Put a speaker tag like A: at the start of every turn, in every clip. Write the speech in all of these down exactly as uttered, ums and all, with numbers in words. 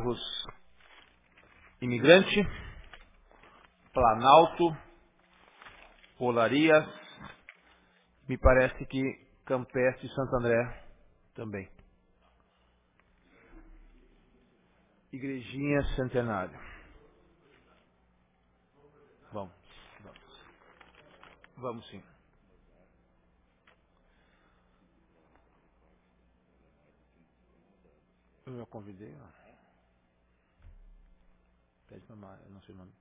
A: bairros Imigrante, Planalto, Olarias, me parece que Campestre e Santo André também. Igrejinha Centenário. Vamos, vamos. Vamos sim. Eu já convidei, ó. Pede pra Mara, eu não sei o nome.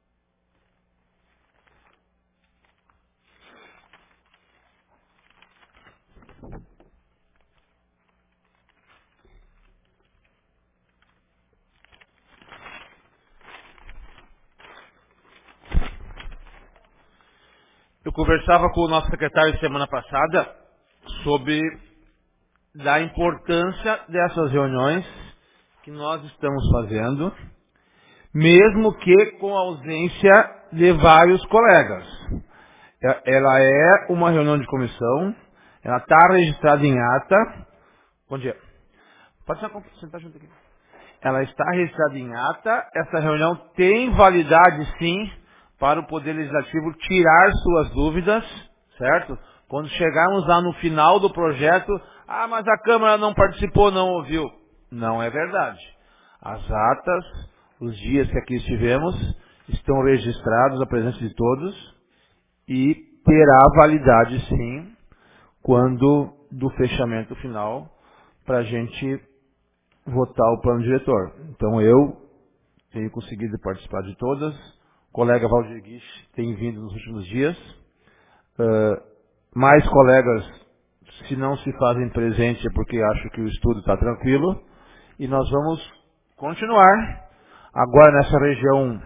A: Eu conversava com o nosso secretário semana passada sobre da importância dessas reuniões que nós estamos fazendo, mesmo que com a ausência de vários colegas. Ela é uma reunião de comissão, ela está registrada em ata. Bom dia. Pode sentar junto aqui. Ela está registrada em ata. Essa reunião tem validade, sim, para o Poder Legislativo tirar suas dúvidas, certo? Quando chegarmos lá no final do projeto, ah, mas a Câmara não participou, não ouviu. Não é verdade. As atas, os dias que aqui estivemos, estão registrados a presença de todos e terá validade, sim, quando do fechamento final, para a gente votar o plano diretor. Então eu tenho conseguido participar de todas. O colega Valdir Guiche tem vindo nos últimos dias. Uh, mais colegas, se não se fazem presente, é porque acham que o estudo está tranquilo. E nós vamos continuar. Agora nessa região,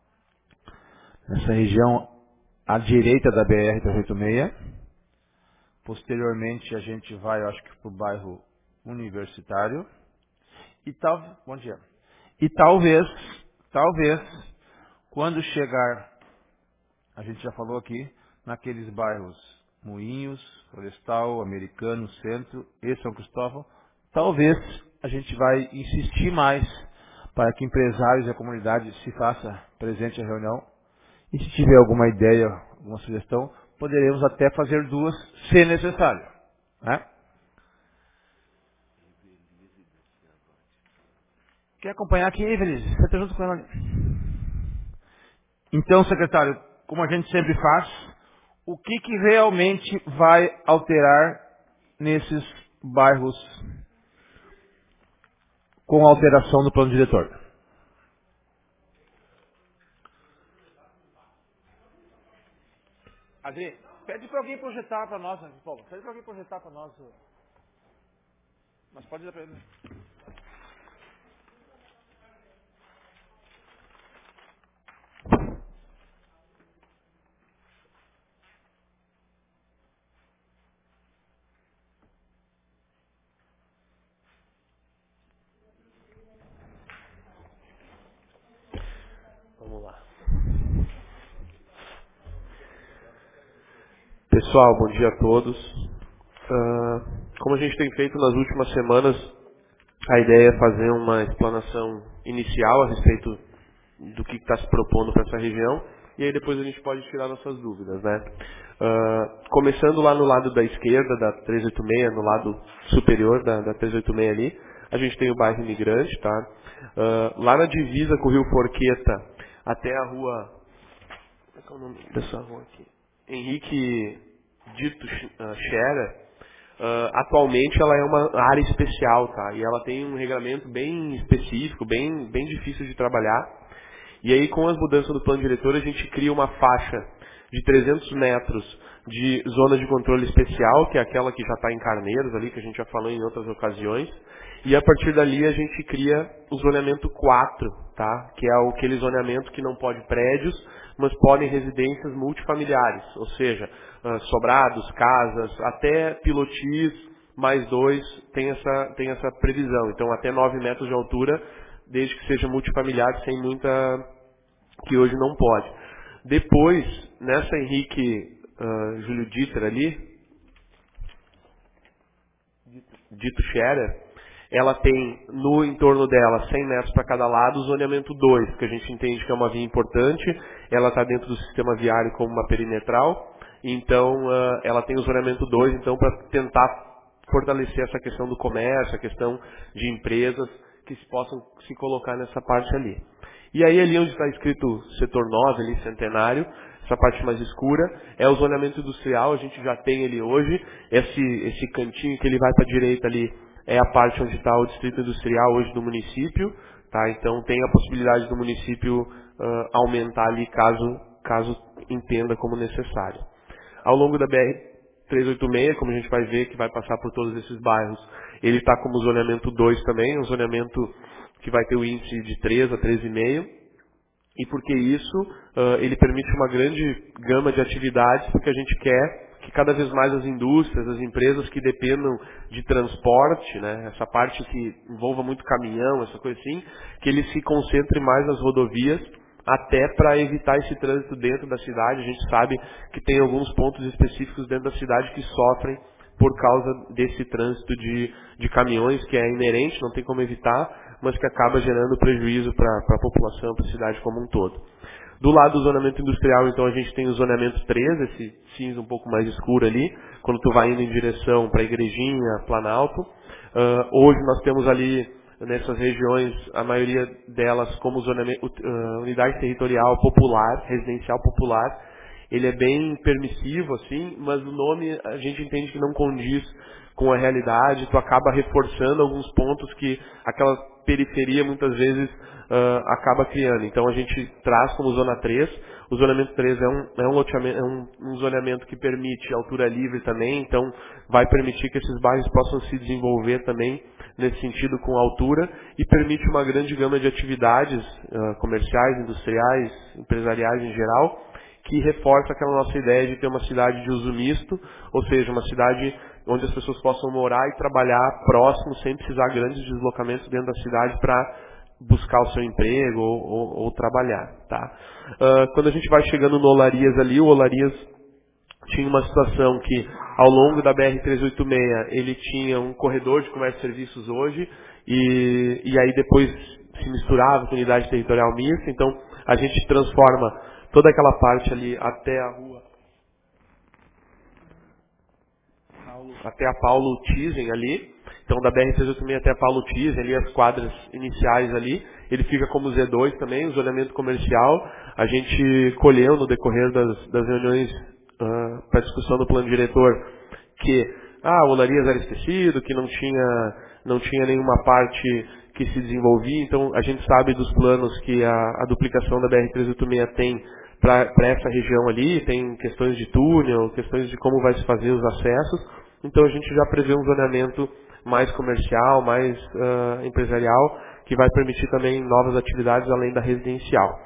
A: nessa região à direita da B R trezentos e oitenta e seis. Posteriormente a gente vai, acho que para o bairro Universitário. E tal, bom dia. E talvez, talvez, quando chegar, a gente já falou aqui, naqueles bairros Moinhos, Florestal, Americano, Centro e São Cristóvão, talvez a gente vai insistir mais para que empresários e a comunidade se faça presente à reunião. E se tiver alguma ideia, alguma sugestão, poderemos até fazer duas, se necessário. Né? Quer acompanhar aqui, Evelise? Você está junto com ela ali. Então, secretário, como a gente sempre faz, o que, que realmente vai alterar nesses bairros com a alteração do plano diretor? Adri, pede para alguém projetar para nós, né, Paulo? Pede para alguém projetar para nós. Mas pode dar para ele.
B: Vamos lá. Pessoal, bom dia a todos. Ah, como a gente tem feito nas últimas semanas, a ideia é fazer uma explanação inicial a respeito do que está se propondo para essa região, e aí depois a gente pode tirar nossas dúvidas, né? Ah, começando lá no lado da esquerda da trezentos e oitenta e seis, no lado superior da, da trezentos e oitenta e seis ali, a gente tem o bairro Imigrante, tá? Ah, lá na divisa com o Rio Forqueta até a rua... Como é que é o nome dessa rua aqui? Henrique Dito uh, Scherer, uh, atualmente ela é uma área especial, tá? E ela tem um regulamento bem específico, bem, bem difícil de trabalhar. E aí, com as mudanças do plano diretor, a gente cria uma faixa de trezentos metros de zona de controle especial, que é aquela que já está em Carneiros ali, que a gente já falou em outras ocasiões. E a partir dali a gente cria o zoneamento quatro, tá? Que é aquele zoneamento que não pode prédios, mas podem residências multifamiliares, ou seja, ah, sobrados, casas, até pilotis, mais dois, tem essa, tem essa previsão. Então, até nove metros de altura, desde que seja multifamiliar, sem muita... que hoje não pode. Depois, nessa Henrique ah, Júlio Dieter ali, Dito Scherer, ela tem no entorno dela cem metros para cada lado, o zoneamento dois, que a gente entende que é uma via importante, ela está dentro do sistema viário como uma perimetral, então uh, ela tem o zoneamento dois, então para tentar fortalecer essa questão do comércio, a questão de empresas que se possam se colocar nessa parte ali. E aí ali onde está escrito setor nove, ali, centenário, essa parte mais escura, é o zoneamento industrial, a gente já tem ele hoje, esse, esse cantinho que ele vai para a direita ali é a parte onde está o distrito industrial hoje do município, tá? Então tem a possibilidade do município uh, aumentar ali caso, caso entenda como necessário. Ao longo da B R trezentos e oitenta e seis, como a gente vai ver, que vai passar por todos esses bairros, ele está como zoneamento dois também, um zoneamento que vai ter o índice de três a treze vírgula cinco. E porque isso, uh, ele permite uma grande gama de atividades, porque a gente quer que cada vez mais as indústrias, as empresas que dependam de transporte, né, essa parte que envolva muito caminhão, essa coisa assim, que ele se concentre mais nas rodovias, até para evitar esse trânsito dentro da cidade. A gente sabe que tem alguns pontos específicos dentro da cidade que sofrem por causa desse trânsito de, de caminhões, que é inerente, não tem como evitar, mas que acaba gerando prejuízo para a população, para a cidade como um todo. Do lado do zoneamento industrial, então, a gente tem o zoneamento três, esse cinza um pouco mais escuro ali, quando tu vai indo em direção para a Igrejinha, Planalto. Uh, hoje nós temos ali, nessas regiões, a maioria delas como zoneamento, uh, unidade territorial popular, residencial popular. Ele é bem permissivo, assim, mas o nome a gente entende que não condiz com a realidade, tu acaba reforçando alguns pontos que aquela periferia muitas vezes uh, acaba criando. Então a gente traz como zona três, o zoneamento três é um, é um, loteamento, é um, um zoneamento que permite altura livre também, então vai permitir que esses bairros possam se desenvolver também nesse sentido com altura e permite uma grande gama de atividades uh, comerciais, industriais, empresariais em geral, que reforça aquela nossa ideia de ter uma cidade de uso misto, ou seja, uma cidade onde as pessoas possam morar e trabalhar próximo, sem precisar de grandes deslocamentos dentro da cidade para buscar o seu emprego ou, ou, ou trabalhar. Tá? Uh, quando a gente vai chegando no Olarias ali, o Olarias tinha uma situação que, ao longo da B R trezentos e oitenta e seis, ele tinha um corredor de comércio e serviços hoje, e, e aí depois se misturava com unidade territorial mista, então a gente transforma toda aquela parte ali até a rua, até a Paulo Thyssen ali, então da B R trezentos e oitenta e seis até a Paulo Thyssen, ali as quadras iniciais ali, ele fica como Z dois também, o zoneamento comercial. A gente colheu no decorrer das, das reuniões uh, para discussão do plano diretor que ah, o Olarias era esquecido, que não tinha, não tinha nenhuma parte que se desenvolvia, então a gente sabe dos planos que a, a duplicação da B R trezentos e oitenta e seis tem para essa região ali, tem questões de túnel, questões de como vai se fazer os acessos, então a gente já prevê um zoneamento mais comercial, mais uh, empresarial, que vai permitir também novas atividades além da residencial.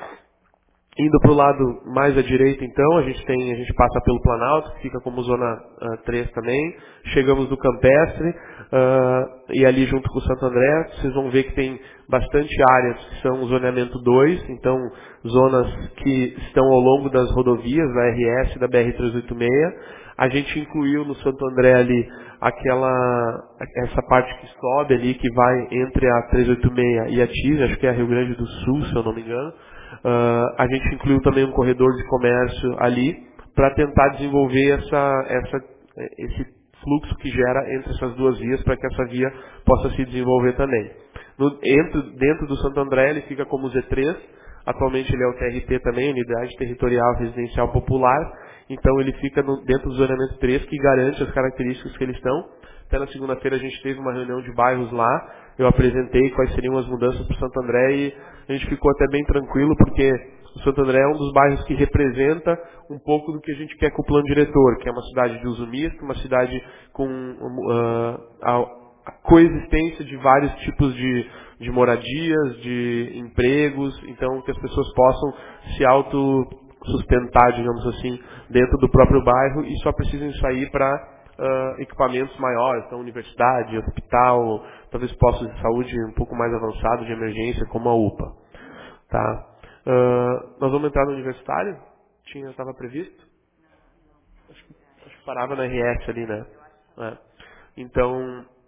B: Indo para o lado mais à direita, então, a gente tem, a gente passa pelo Planalto, que fica como zona uh, três também. Chegamos no Campestre, uh, e ali junto com o Santo André, vocês vão ver que tem bastante áreas que são zoneamento dois, então zonas que estão ao longo das rodovias, da R S e da B R trezentos e oitenta e seis. A gente incluiu no Santo André ali aquela, essa parte que sobe ali, que vai entre a trezentos e oitenta e seis e a Thyssen, acho que é a Rio Grande do Sul, se eu não me engano. Uh, a gente incluiu também um corredor de comércio ali para tentar desenvolver essa, essa, esse fluxo que gera entre essas duas vias para que essa via possa se desenvolver também. No, entre, dentro do Santo André ele fica como Z três, atualmente ele é o T R P também, Unidade Territorial Residencial Popular, então ele fica no, dentro do zoneamento três, que garante as características que eles estão. Até na segunda-feira a gente teve uma reunião de bairros lá, eu apresentei quais seriam as mudanças para o Santo André e a gente ficou até bem tranquilo, porque o Santo André é um dos bairros que representa um pouco do que a gente quer com o plano diretor, que é uma cidade de uso misto, uma cidade com uh, a, a coexistência de vários tipos de, de moradias, de empregos, então que as pessoas possam se autossustentar, digamos assim, dentro do próprio bairro e só precisem sair para Uh, equipamentos maiores, então universidade, hospital, talvez postos de saúde um pouco mais avançados de emergência, como a U P A. Tá? Uh, nós vamos entrar no universitário? Tinha, estava previsto? Acho que, acho que parava na R S ali, né? É. Então,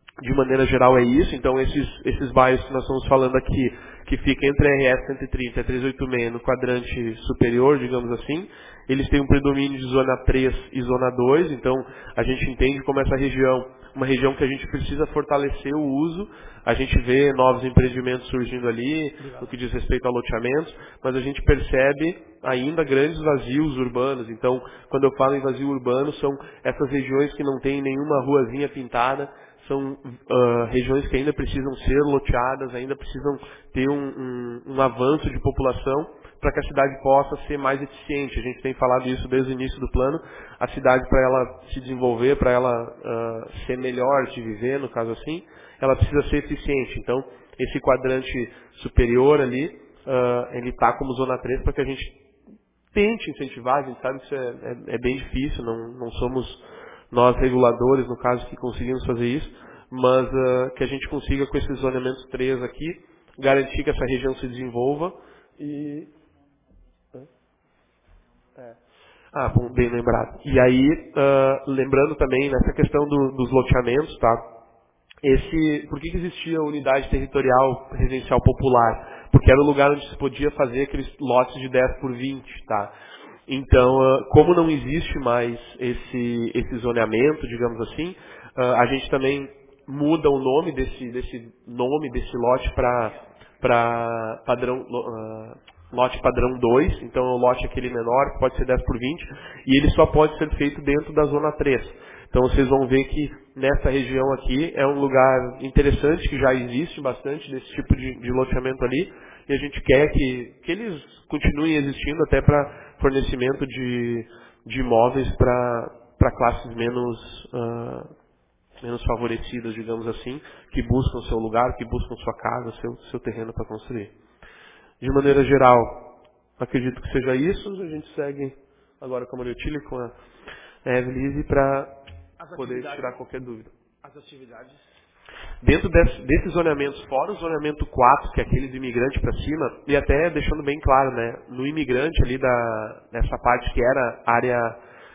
B: De maneira geral é isso, então esses, esses bairros que nós estamos falando aqui, que fica entre a R S cento e trinta e a trezentos e oitenta e seis no quadrante superior, digamos assim, eles têm um predomínio de zona três e zona dois, então a gente entende como essa região, uma região que a gente precisa fortalecer o uso, a gente vê novos empreendimentos surgindo ali, no que diz respeito a loteamentos, mas a gente percebe ainda grandes vazios urbanos, então quando eu falo em vazio urbano, são essas regiões que não tem nenhuma ruazinha pintada, são uh, regiões que ainda precisam ser loteadas, ainda precisam ter um, um, um avanço de população para que a cidade possa ser mais eficiente. A gente tem falado isso desde o início do plano. A cidade, para ela se desenvolver, para ela uh, ser melhor de viver, no caso assim, ela precisa ser eficiente. Então, esse quadrante superior ali, uh, ele está como zona três para que a gente tente incentivar. A gente sabe que isso é, é, é bem difícil, não, não somos nós reguladores, no caso, que conseguimos fazer isso, mas uh, que a gente consiga, com esses zoneamentos três aqui, garantir que essa região se desenvolva e... É. Ah, bom, bem lembrado. E aí, uh, lembrando também, nessa questão do, dos loteamentos, tá? Esse, por que, que existia a unidade territorial residencial popular? Porque era o lugar onde se podia fazer aqueles lotes de dez por vinte, tá? Então, uh, como não existe mais esse, esse zoneamento, digamos assim, uh, a gente também muda o nome desse, desse nome desse lote para para padrão uh, lote padrão dois, então o lote aquele menor, que pode ser dez por vinte, e ele só pode ser feito dentro da zona três. Então vocês vão ver que nessa região aqui é um lugar interessante, que já existe bastante desse tipo de, de loteamento ali, e a gente quer que, que eles continuem existindo até para fornecimento de, de imóveis para classes menos, uh, menos favorecidas, digamos assim, que buscam seu lugar, que buscam sua casa, seu, seu terreno para construir. De maneira geral, acredito que seja isso. A gente segue agora com a Maria Otília, com a Evelise, para poder tirar qualquer dúvida.
A: As atividades?
B: Dentro desse, desses zoneamentos, fora o zoneamento quatro, que é aquele do imigrante para cima, e até deixando bem claro, né, no imigrante ali, da, nessa parte que era área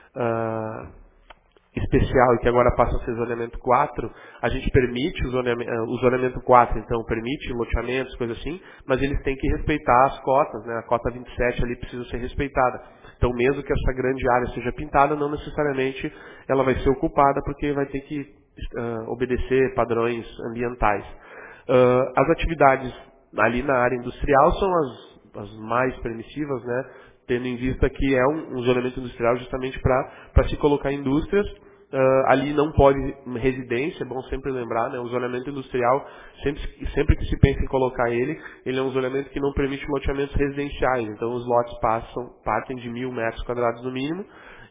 B: uh, especial e que agora passa a ser zoneamento quatro, a gente permite o zoneamento, o zoneamento quatro, então permite loteamentos, coisas assim, mas eles têm que respeitar as cotas, né? A cota vinte e sete ali precisa ser respeitada. Então mesmo que essa grande área seja pintada, não necessariamente ela vai ser ocupada, porque vai ter que uh, obedecer padrões ambientais. Uh, as atividades ali na área industrial são as, as mais permissivas, né? Tendo em vista que é um, um zoneamento industrial justamente para se colocar indústrias. Uh, ali não pode residência, é bom sempre lembrar, né? O zoneamento industrial, sempre, sempre que se pensa em colocar ele, ele é um zoneamento que não permite loteamentos residenciais. Então os lotes passam, partem de mil metros quadrados no mínimo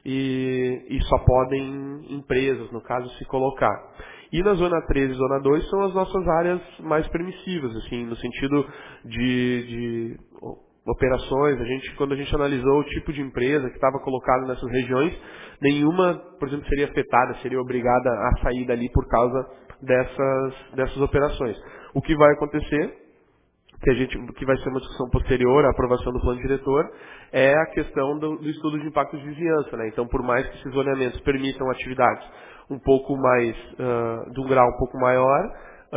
B: e, e só podem empresas, no caso, se colocar. E na zona três e zona dois são as nossas áreas mais permissivas, assim, no sentido de, de operações. A gente, quando a gente analisou o tipo de empresa que estava colocada nessas regiões, nenhuma, por exemplo, seria afetada, seria obrigada a sair dali por causa dessas, dessas operações. O que vai acontecer, que, a gente, que vai ser uma discussão posterior à aprovação do plano diretor, é a questão do, do estudo de impacto de vizinhança, né? Então, por mais que esses zoneamentos permitam atividades um pouco mais, uh, de um grau um pouco maior,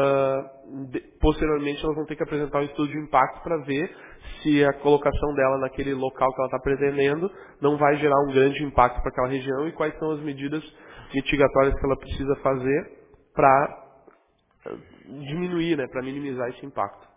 B: uh, de, posteriormente elas vão ter que apresentar um estudo de impacto para ver se a colocação dela naquele local que ela está pretendendo não vai gerar um grande impacto para aquela região e quais são as medidas mitigatórias que ela precisa fazer para diminuir, né, para minimizar esse impacto.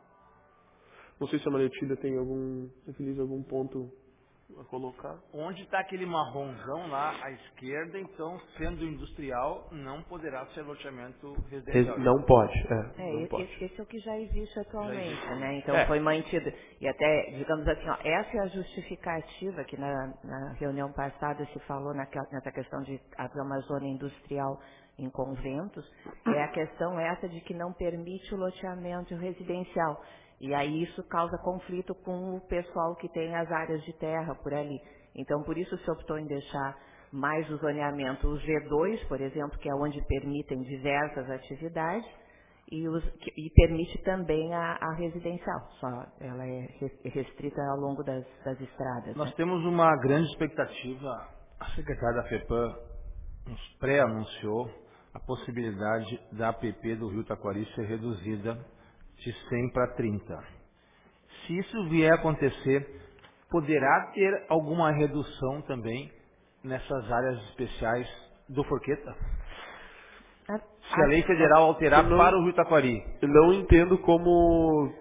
B: Não sei se a Maria Otília tem algum, feliz algum ponto a colocar.
A: Onde está aquele marronzão lá à esquerda, então, sendo industrial, não poderá ser loteamento residencial.
B: Não pode, é,
C: É,
B: não
C: esse,
B: pode.
C: esse é o que já existe atualmente,
A: Já existe.
C: né? Então
B: É.
C: foi mantido. E até, digamos assim, ó, essa é a justificativa que na, na reunião passada se falou naquela, nessa questão de haver uma zona industrial em conventos, é a questão essa de que não permite o loteamento residencial. E aí isso causa conflito com o pessoal que tem as áreas de terra por ali. Então, por isso se optou em deixar mais o zoneamento, o G dois, por exemplo, que é onde permitem diversas atividades, e, os, e permite também a, a residencial, só ela é restrita ao longo das, das estradas.
A: Nós
C: né?
A: temos uma grande expectativa, a secretária da FEPAM nos pré-anunciou, a possibilidade da A P P do Rio Taquari ser reduzida de cem para trinta. Se isso vier a acontecer, poderá ter alguma redução também nessas áreas especiais do Forqueta? Se a lei federal alterar
B: não,
A: para o Rio Taquari.
B: Eu não entendo como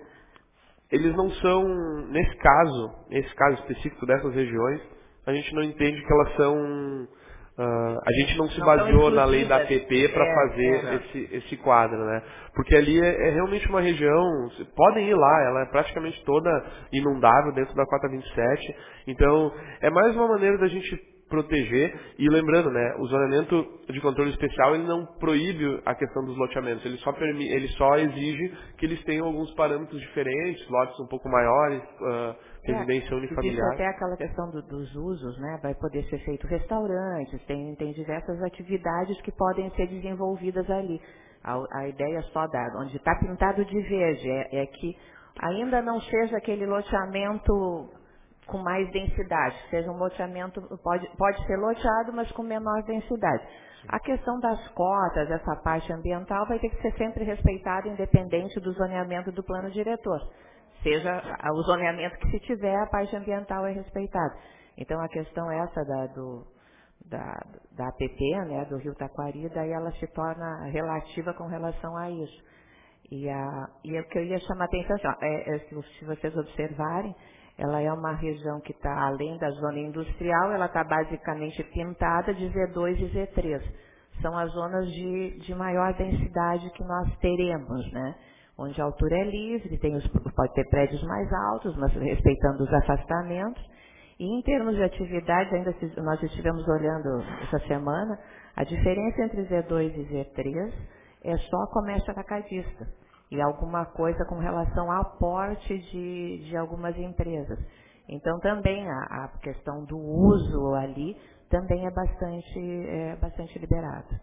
B: eles não são, nesse caso, nesse caso específico dessas regiões, a gente não entende que elas são, uh, a gente não se
C: Não
B: baseou na lei da A P P para
C: é,
B: fazer
C: é.
B: esse, esse quadro, né? Porque ali é, é realmente uma região, podem ir lá, ela é praticamente toda inundável dentro da quatro vinte e sete, então é mais uma maneira da gente proteger, e lembrando, né, o zonamento de controle especial ele não proíbe a questão dos loteamentos, ele só, permi, ele só exige que eles tenham alguns parâmetros diferentes, lotes um pouco maiores, uh, residência
C: É, existe
B: unifamiliar.
C: até aquela questão do- dos usos, né? Vai poder ser feito restaurantes, tem, tem diversas atividades que podem ser desenvolvidas ali. A, a ideia só da, onde está pintado de verde, é, é que ainda não seja aquele loteamento com mais densidade, seja um loteamento, pode, pode ser loteado, mas com menor densidade. A questão das cotas, essa parte ambiental, vai ter que ser sempre respeitada, independente do zoneamento do plano diretor. Seja a- o zoneamento que se tiver, a parte ambiental é respeitada. Então, a questão essa da, do, da, da A P P, né, do Rio Taquari, daí ela se torna relativa com relação a isso. E, a, e o que eu ia chamar a atenção, assim, ó, é, é, se, se vocês observarem, ela é uma região que está além da zona industrial, ela está basicamente pintada de Z dois e Z três. São as zonas de, de maior densidade que nós teremos, né? Onde a altura é livre, tem os, pode ter prédios mais altos, mas respeitando os afastamentos. E em termos de atividades, ainda se, nós estivemos olhando essa semana, a diferença entre Z dois e Z três é só comércio atacadista e alguma coisa com relação ao aporte de, de algumas empresas. Então também a, a questão do uso ali também é bastante, é bastante liberada.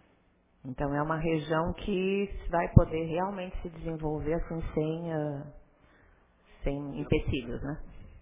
C: Então é uma região que vai poder realmente se desenvolver assim sem, uh, sem empecilhos, né?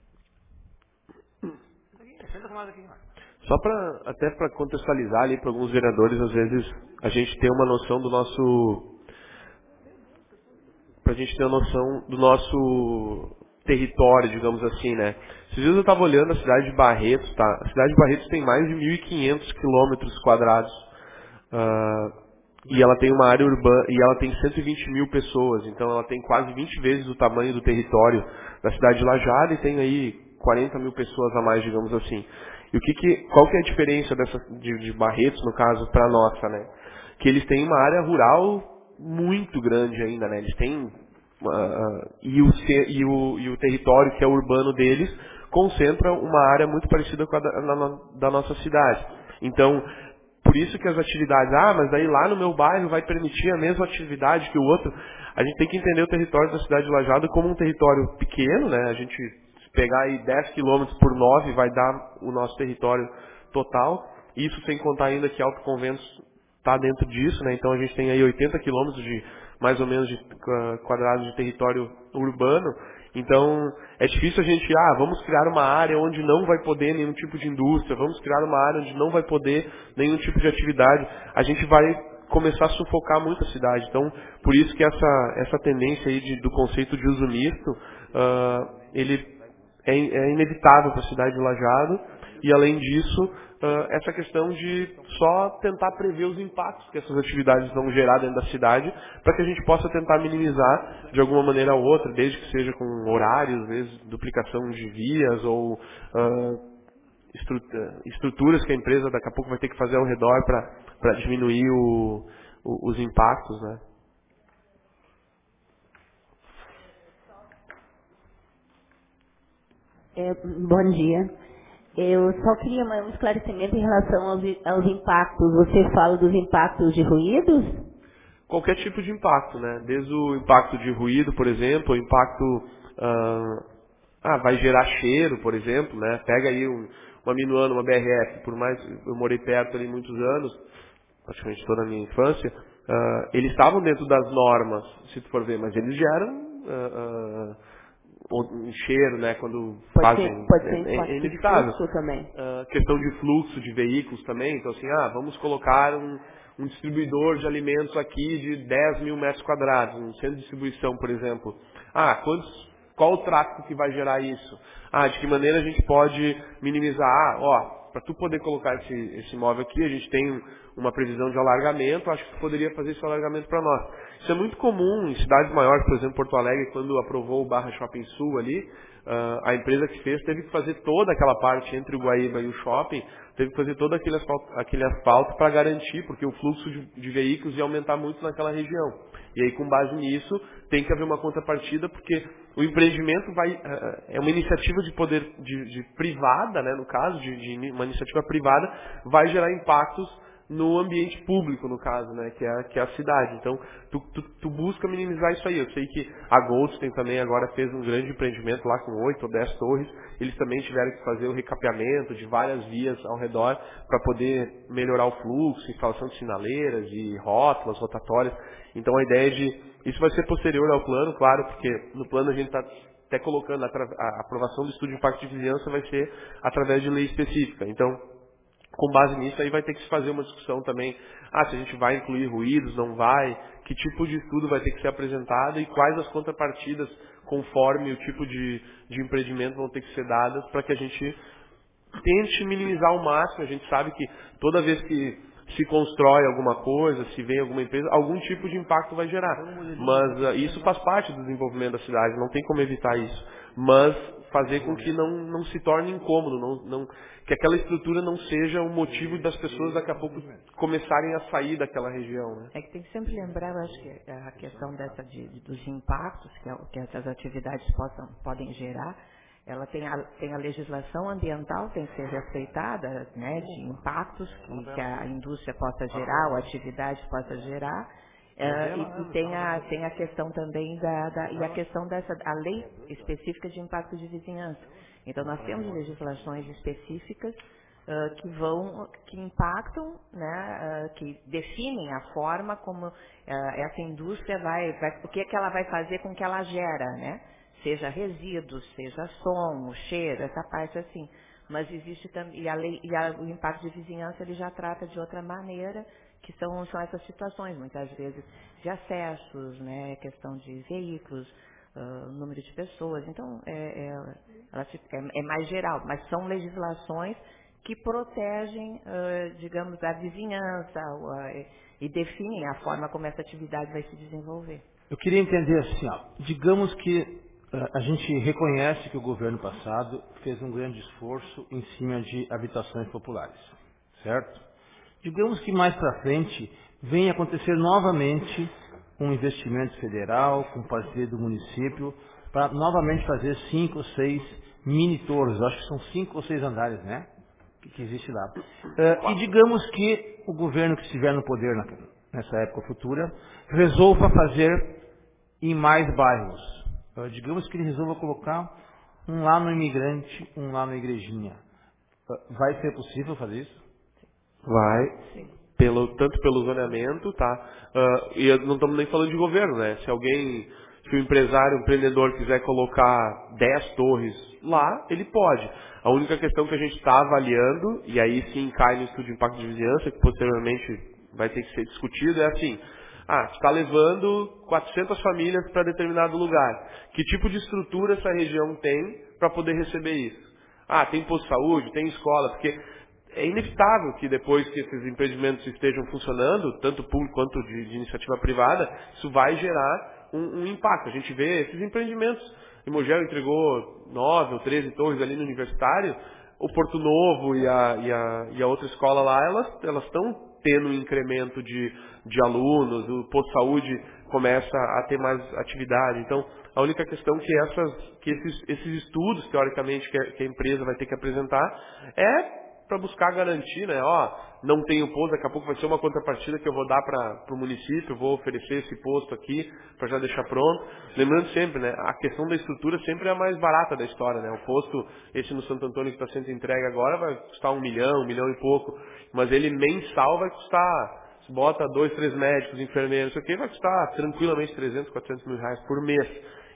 B: Só para até para contextualizar ali para alguns vereadores, às vezes a gente tem uma noção do nosso, para a gente ter uma noção do nosso território, digamos assim, né? Esses dias eu estava olhando a cidade de Barretos, tá? A cidade de Barretos tem mais de mil e quinhentos quilômetros quadrados. Ah, e ela tem uma área urbana, e ela tem cento e vinte mil pessoas, então ela tem quase vinte vezes o tamanho do território da cidade de Lajado e tem aí quarenta mil pessoas a mais, digamos assim. E o que que, qual que é a diferença dessa, de, de Barretos, no caso, para a nossa, né? Que eles têm uma área rural muito grande ainda, né? Eles têm, uh, e, o, ce- e, o, e o território que é urbano deles concentra uma área muito parecida com a da, na- da nossa cidade. Então, por isso que as atividades, ah, mas daí lá no meu bairro vai permitir a mesma atividade que o outro. A gente tem que entender o território da cidade de Lajeado como um território pequeno, né? A gente se pegar aí dez quilômetros por nove vai dar o nosso território total. Isso sem contar ainda que Alto Conventos está dentro disso, né? Então a gente tem aí oitenta quilômetros de mais ou menos de uh, quadrados de território urbano. Então é difícil a gente, ah, vamos criar uma área onde não vai poder nenhum tipo de indústria, vamos criar uma área onde não vai poder nenhum tipo de atividade. A gente vai começar a sufocar muito a cidade. Então, por isso que essa, essa tendência aí de, do conceito de uso misto, uh, ele é, é inevitável para a cidade de Lajeado. E além disso, uh, essa questão de só tentar prever os impactos que essas atividades vão gerar dentro da cidade, para que a gente possa tentar minimizar de alguma maneira ou outra, desde que seja com horários, às vezes duplicação de vias ou uh, estru- estruturas que a empresa daqui a pouco vai ter que fazer ao redor para diminuir o, o, os impactos, né?
D: É, bom dia. Eu só queria um esclarecimento em relação aos, aos impactos. Você fala dos impactos de ruídos?
B: Qualquer tipo de impacto, né? Desde o impacto de ruído, por exemplo, o impacto, ah, ah, vai gerar cheiro, por exemplo, né? Pega aí um, uma Minuano, uma B R F, por mais eu morei perto ali muitos anos, praticamente toda a minha infância, ah, eles estavam dentro das normas, se tu for ver, mas eles geram ah, ah, um cheiro, né? Quando
D: Pode
B: fazem,
D: ser, pode ser
B: é, é
D: impacto de
B: inevitável.
D: fluxo também.
B: Ah, questão de fluxo de veículos também, então assim, ah, vamos colocar um um distribuidor de alimentos aqui de dez mil metros quadrados, um centro de distribuição, por exemplo. Ah, quantos, qual o tráfego que vai gerar isso? Ah, de que maneira a gente pode minimizar? Ah, ó, para tu poder colocar esse, esse imóvel aqui, a gente tem uma previsão de alargamento, acho que tu poderia fazer esse alargamento para nós. Isso é muito comum em cidades maiores, por exemplo, Porto Alegre, quando aprovou o Barra Shopping Sul ali, uh, a empresa que fez teve que fazer toda aquela parte entre o Guaíba e o shopping, teve que fazer todo aquele asfalto, aquele asfalto para garantir, porque o fluxo de, de veículos ia aumentar muito naquela região. E aí, com base nisso, tem que haver uma contrapartida, porque o empreendimento vai, é uma iniciativa de poder de, de privada, né, no caso, de, de uma iniciativa privada, vai gerar impactos no ambiente público, no caso, né, que é, a, que é a cidade. Então, tu, tu, tu busca minimizar isso aí. Eu sei que a Goldstein também agora fez um grande empreendimento lá com oito ou dez torres. Eles também tiveram que fazer o recapeamento de várias vias ao redor para poder melhorar o fluxo, instalação de sinaleiras e rótulas, rotatórias. Então, a ideia de... Isso vai ser posterior ao plano, claro, porque no plano a gente está até colocando a, a aprovação do estudo de impacto de vizinhança vai ser através de lei específica. Então, com base nisso, aí vai ter que se fazer uma discussão também, ah, se a gente vai incluir ruídos, não vai, que tipo de estudo vai ter que ser apresentado e quais as contrapartidas, conforme o tipo de, de empreendimento, vão ter que ser dadas para que a gente tente minimizar ao máximo. A gente sabe que toda vez que se constrói alguma coisa, se vem alguma empresa, algum tipo de impacto vai gerar. Mas uh, isso faz parte do desenvolvimento da cidade, não tem como evitar isso. Mas fazer com que não, não se torne incômodo, não, não, que aquela estrutura não seja um motivo das pessoas daqui a pouco começarem a sair daquela região. Né?
C: É que tem que sempre lembrar, eu acho que a questão dessa de, dos impactos que, que essas atividades possam, podem gerar, ela tem a, tem a legislação ambiental, tem que ser respeitada, né, de impactos que, que a indústria possa gerar, ou a atividade possa gerar. Uh, e, e tem, a, tem a questão também da, da, e a questão dessa, a lei específica de impacto de vizinhança. Então nós temos legislações específicas uh, que vão, que impactam, né, uh, que definem a forma como uh, essa indústria vai, vai, o que é que ela vai fazer com que ela gera, né? Seja resíduos, seja som, cheiro, essa parte assim. Mas existe também, e, a lei, e a, o impacto de vizinhança ele já trata de outra maneira, que são, são essas situações, muitas vezes, de acessos, né, questão de veículos, uh, número de pessoas. Então, é, é, ela se, é, é mais geral, mas são legislações que protegem, uh, digamos, a vizinhança uh, e definem a forma como essa atividade vai se desenvolver.
A: Eu queria entender assim, ó, digamos que uh, a gente reconhece que o governo passado fez um grande esforço em cima de habitações populares, certo? Digamos que mais para frente venha acontecer novamente um investimento federal com parceria do município para novamente fazer cinco ou seis mini torres, acho que são cinco ou seis andares, né? Que, que existe lá. Uh, e digamos que o governo que estiver no poder na, nessa época futura resolva fazer em mais bairros. Uh, digamos que ele resolva colocar um lá no Imigrante, um lá na Igrejinha. Uh, vai ser possível fazer isso?
B: Vai, pelo, tanto pelo zoneamento, tá? Uh, e não estamos nem falando de governo, né? Se alguém, se o empresário, o empreendedor quiser colocar dez torres lá, ele pode. A única questão que a gente está avaliando, e aí sim cai no estudo de impacto de vizinhança, que posteriormente vai ter que ser discutido, é assim, ah, está levando quatrocentas famílias para determinado lugar. Que tipo de estrutura essa região tem para poder receber isso? Ah, tem posto de saúde, tem escola, porque é inevitável que depois que esses empreendimentos estejam funcionando, tanto público quanto de, de iniciativa privada, isso vai gerar um, um impacto. A gente vê esses empreendimentos. Imogel entregou nove ou treze torres ali no Universitário, o Porto Novo e a, e a, e a outra escola lá, elas estão tendo um incremento de, de alunos, o posto de saúde começa a ter mais atividade. Então, a única questão que, essas, que esses, esses estudos, teoricamente, que a, que a empresa vai ter que apresentar, é para buscar garantir, né? Ó, não tenho posto, daqui a pouco vai ser uma contrapartida que eu vou dar para o município, vou oferecer esse posto aqui para já deixar pronto. Lembrando sempre, né? A questão da estrutura sempre é a mais barata da história, né? O posto, esse no Santo Antônio que está sendo entregue agora, vai custar um milhão, um milhão e pouco, mas ele mensal vai custar, se bota dois, três médicos, enfermeiros, isso aqui vai custar tranquilamente trezentos, quatrocentos mil reais por mês.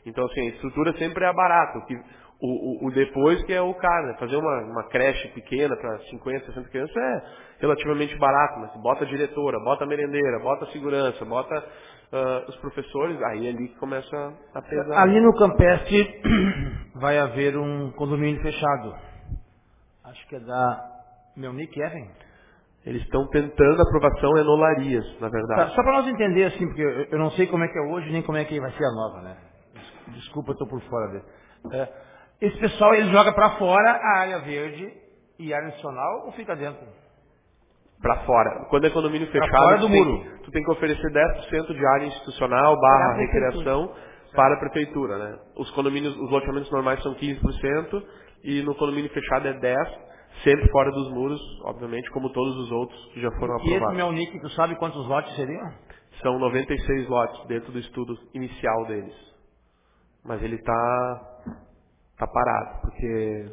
B: Então, assim, a estrutura sempre é barata. O, que, o, o, o depois que é o cara, né? Fazer uma, uma creche pequena para cinquenta, sessenta crianças é relativamente barato, mas bota a diretora, bota a merendeira, bota a segurança, bota uh, os professores, aí é ali que começa a pesar.
A: Ali no Campestre vai haver um condomínio fechado. Acho que é da Melnick Even.
B: Eles estão tentando a aprovação em Olarias, na
A: Tá,
B: verdade.
A: só para nós entender, assim, porque eu, eu não sei como é que é hoje, nem como é que vai ser a nova, né? Des- Desculpa, eu estou por fora dele. É, esse pessoal, ele joga para fora a área verde e a área adicional ou fica dentro?
B: Para fora. Quando é condomínio
A: Para
B: fechado,
A: fora do
B: tu tem,
A: muro.
B: tu tem que oferecer dez por cento de área institucional
C: Para
B: barra
C: a prefeitura.
B: recreação para a prefeitura. Né? Os condomínios, os loteamentos normais são quinze por cento e no condomínio fechado é dez por cento, sempre fora dos muros, obviamente, como todos os outros que já foram
A: E esse
B: aprovados.
A: Melnick, tu sabe quantos lotes seriam?
B: São noventa e seis lotes dentro do estudo inicial deles. Mas ele está tá parado, porque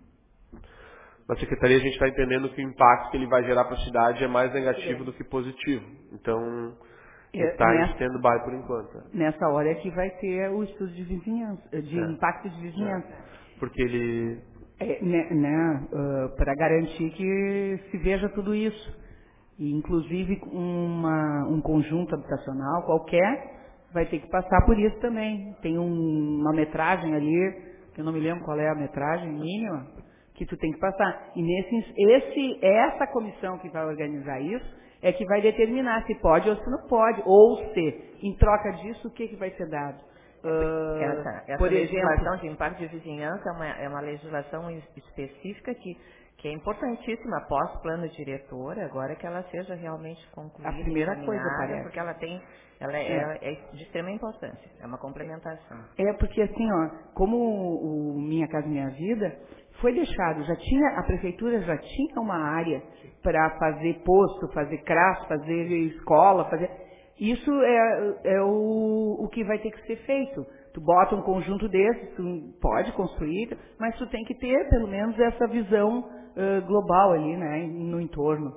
B: na secretaria a gente está entendendo que o impacto que ele vai gerar para a cidade é mais negativo do que positivo. Então, ele
E: É,
B: está em
E: nessa,
B: stand-by por enquanto.
E: nessa hora é que vai ter o estudo de vizinhança, de
B: É.
E: impacto de vizinhança.
B: É. Porque ele...
E: É, né, né, para garantir que se veja tudo isso. E, inclusive, uma, um conjunto habitacional qualquer vai ter que passar por isso também. Tem um, uma metragem ali, que eu não me lembro qual é a metragem mínima, que tu tem que passar. E nesse, esse, essa comissão que vai organizar isso é que vai determinar se pode ou se não pode, ou se, em troca disso, o que, que vai ser dado. Uh,
C: Essa, essa
E: por
C: legislação
E: exemplo,
C: de impacto de vizinhança é uma, é uma legislação es- específica que, que é importantíssima após plano diretor, agora que ela seja realmente concluída,
E: a primeira coisa
C: encaminhada,
E: parece.
C: porque ela tem, ela é,
E: É.
C: é de extrema importância, é uma complementação.
E: É porque assim, ó, como o, o Minha Casa Minha Vida foi deixado, já tinha, a prefeitura já tinha uma área para fazer posto, fazer CRAS, fazer escola, fazer. Isso é, é o, o que vai ter que ser feito. Tu bota um conjunto desses, tu pode construir, mas tu tem que ter pelo menos essa visão uh, global ali, né, no entorno.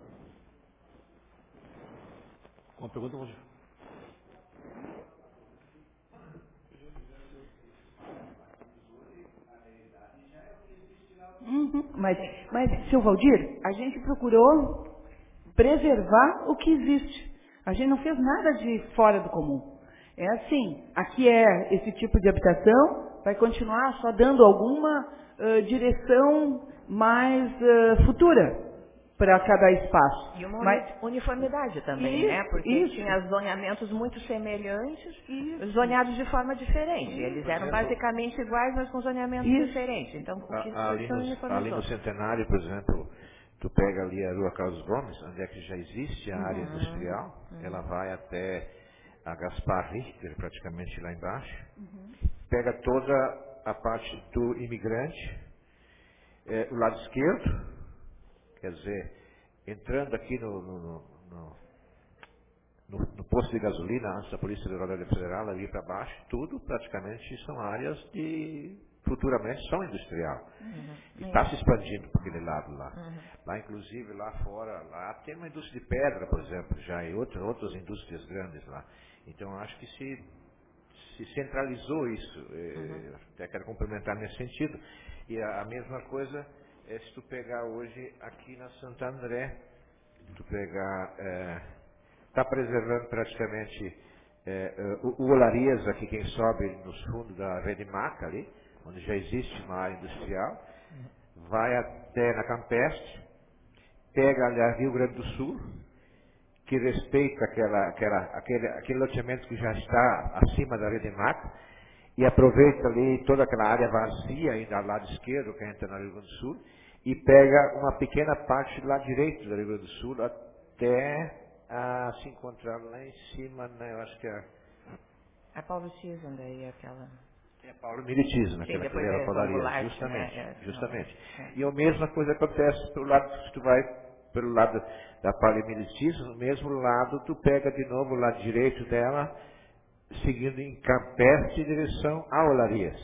A: Uma pergunta, Roger.
E: Uhum. Mas, mas, seu Valdir, a gente procurou preservar o que existe. A gente não fez nada de fora do comum. É assim, aqui é esse tipo de habitação, vai continuar só dando alguma uh, direção mais uh, futura para cada espaço.
C: E uma
E: Mas,
C: uni- uniformidade também,
E: isso,
C: né? Porque
E: isso.
C: tinha zoneamentos muito semelhantes,
E: Isso.
C: zoneados de forma diferente.
E: Isso.
C: Eles
A: Por
C: eram
A: exemplo,
C: basicamente iguais, mas com zoneamentos
E: Isso.
C: diferentes. Então, o que
F: A-
C: foi
F: Ali
C: se
F: no, ali
C: uniformizou.
F: no Centenário, por exemplo, tu pega ali a Rua Carlos Gomes, onde é que já existe a área industrial, ela vai até a Gaspar Richter, praticamente lá embaixo, pega toda a parte do imigrante, eh, o lado esquerdo, quer dizer, entrando aqui no, no, no, no, no- no posto de gasolina, antes da Polícia Rodoviária Federal, ali para baixo, tudo praticamente são áreas de, futuramente, são industrial. E está se expandindo para aquele lado lá. Lá, inclusive, lá fora, lá tem uma indústria de pedra, por exemplo, já, e outras, outras indústrias grandes lá. Então, eu acho que se, se centralizou isso. eh, Até quero complementar nesse sentido. E a, a mesma coisa é se tu pegar hoje aqui na Santo André, tu pegar, está preservando praticamente eh, eh, o, o Olarias, aqui quem sobe nos fundos da Redmac ali, onde já existe uma área industrial, vai até na Campestre, pega ali a Rio Grande do Sul, que respeita aquela, aquela, aquele, aquele loteamento que já está acima da Redmac, e aproveita ali toda aquela área vazia ainda ao lado esquerdo, que entra no Rio Grande do Sul, e pega uma pequena parte do lado direito do Rio Grande do Sul, até a se encontrar lá em cima, né, eu acho que é,
C: A Paulo Chisholm daí, aquela...
F: é Paulo Militismo,
C: Sim,
F: aquela que
C: depois
F: era
C: é
F: padaria,
C: Goulart,
F: justamente,
C: né, é,
F: justamente.
C: é.
F: E a mesma coisa acontece pelo lado, se tu vai pelo lado da Paulo Militismo, no mesmo lado, tu pega de novo o lado direito dela, seguindo em Campestre em direção a Olarias.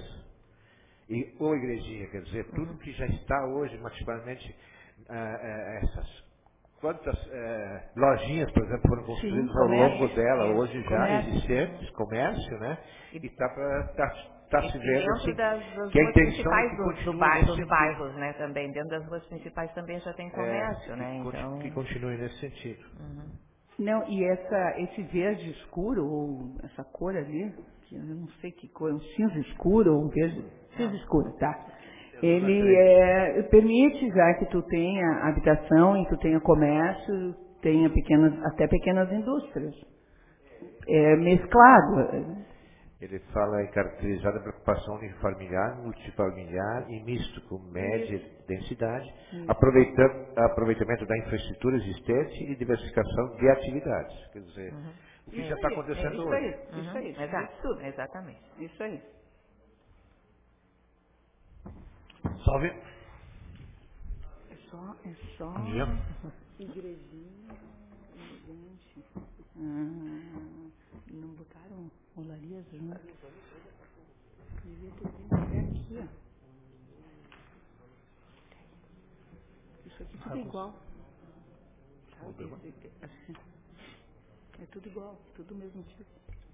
F: E ou igrejinha, quer dizer, tudo que já está hoje, maximamente, ah, ah, essas quantas é, lojinhas, por exemplo, foram construídas
E: Sim,
F: ao
E: comércio,
F: longo dela,
E: é,
F: hoje já
E: comércio.
F: existentes, comércio, né? E está tá, tá se vendo
C: Dentro
F: assim,
C: das, das
F: que a
C: ruas
F: intenção é
C: principais
F: que
C: do, do
F: continue
C: ba-
F: nesse
C: dos
F: sentido.
C: bairros, né, também. Dentro das ruas principais também já tem comércio,
F: É,
C: né,
F: que,
C: então...
F: que continue nesse sentido.
C: Uhum.
E: Não, e essa, esse verde escuro, ou essa cor ali, que eu não sei que cor, um cinza escuro ou um verde, cinza escuro, tá? Ele é, permite já que tu tenha habitação e tu tenha comércio, tenha pequenas, até pequenas indústrias. É mesclado.
F: Ele fala em caracterizar a preocupação unifamiliar, multifamiliar e misto, com média densidade, aproveitando, aproveitamento da infraestrutura existente e diversificação de atividades. Quer dizer,
C: Uhum.
F: o que
E: Isso
F: já está
E: aí, é
F: acontecendo
E: isso
F: hoje.
E: aí,
C: Uhum.
E: isso aí,
C: Exato.
E: isso tudo,
C: Exatamente.
E: isso aí.
A: Salve.
E: É só, é só
A: Bom dia.
E: igrejinha elegante. Ah, não botaram olarias junto. Devia ter vindo até aqui, ó. Isso aqui tudo é igual. Sabe? Esse- Assim, é tudo igual, tudo o mesmo tipo.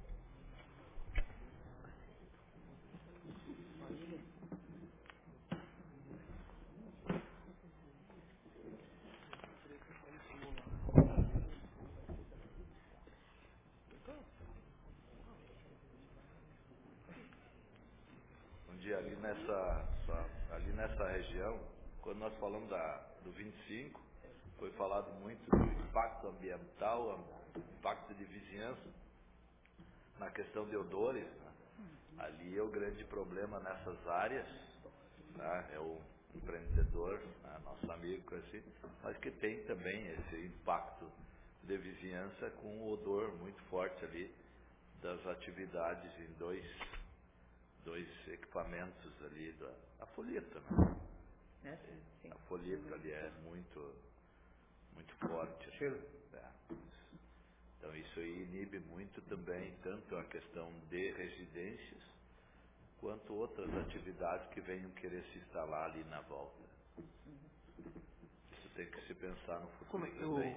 G: Um dia ali nessa, só- ali nessa região, quando nós falamos da, do vinte e cinco, foi falado muito do impacto ambiental, am- impacto de vizinhança, na questão de odores. Né? Ali é o grande problema nessas áreas, tá? É o empreendedor, né? Nosso amigo, assim, mas que tem também esse impacto de vizinhança com um odor muito forte ali das atividades em dois dois equipamentos ali da a folheta, né?
C: É, sim, sim.
G: A folheta ali é muito muito forte. Cheiro. É. Então isso aí inibe muito também tanto a questão de residências quanto outras atividades que venham querer se instalar ali na volta. Isso tem que se pensar no futuro
A: Como é,
G: também.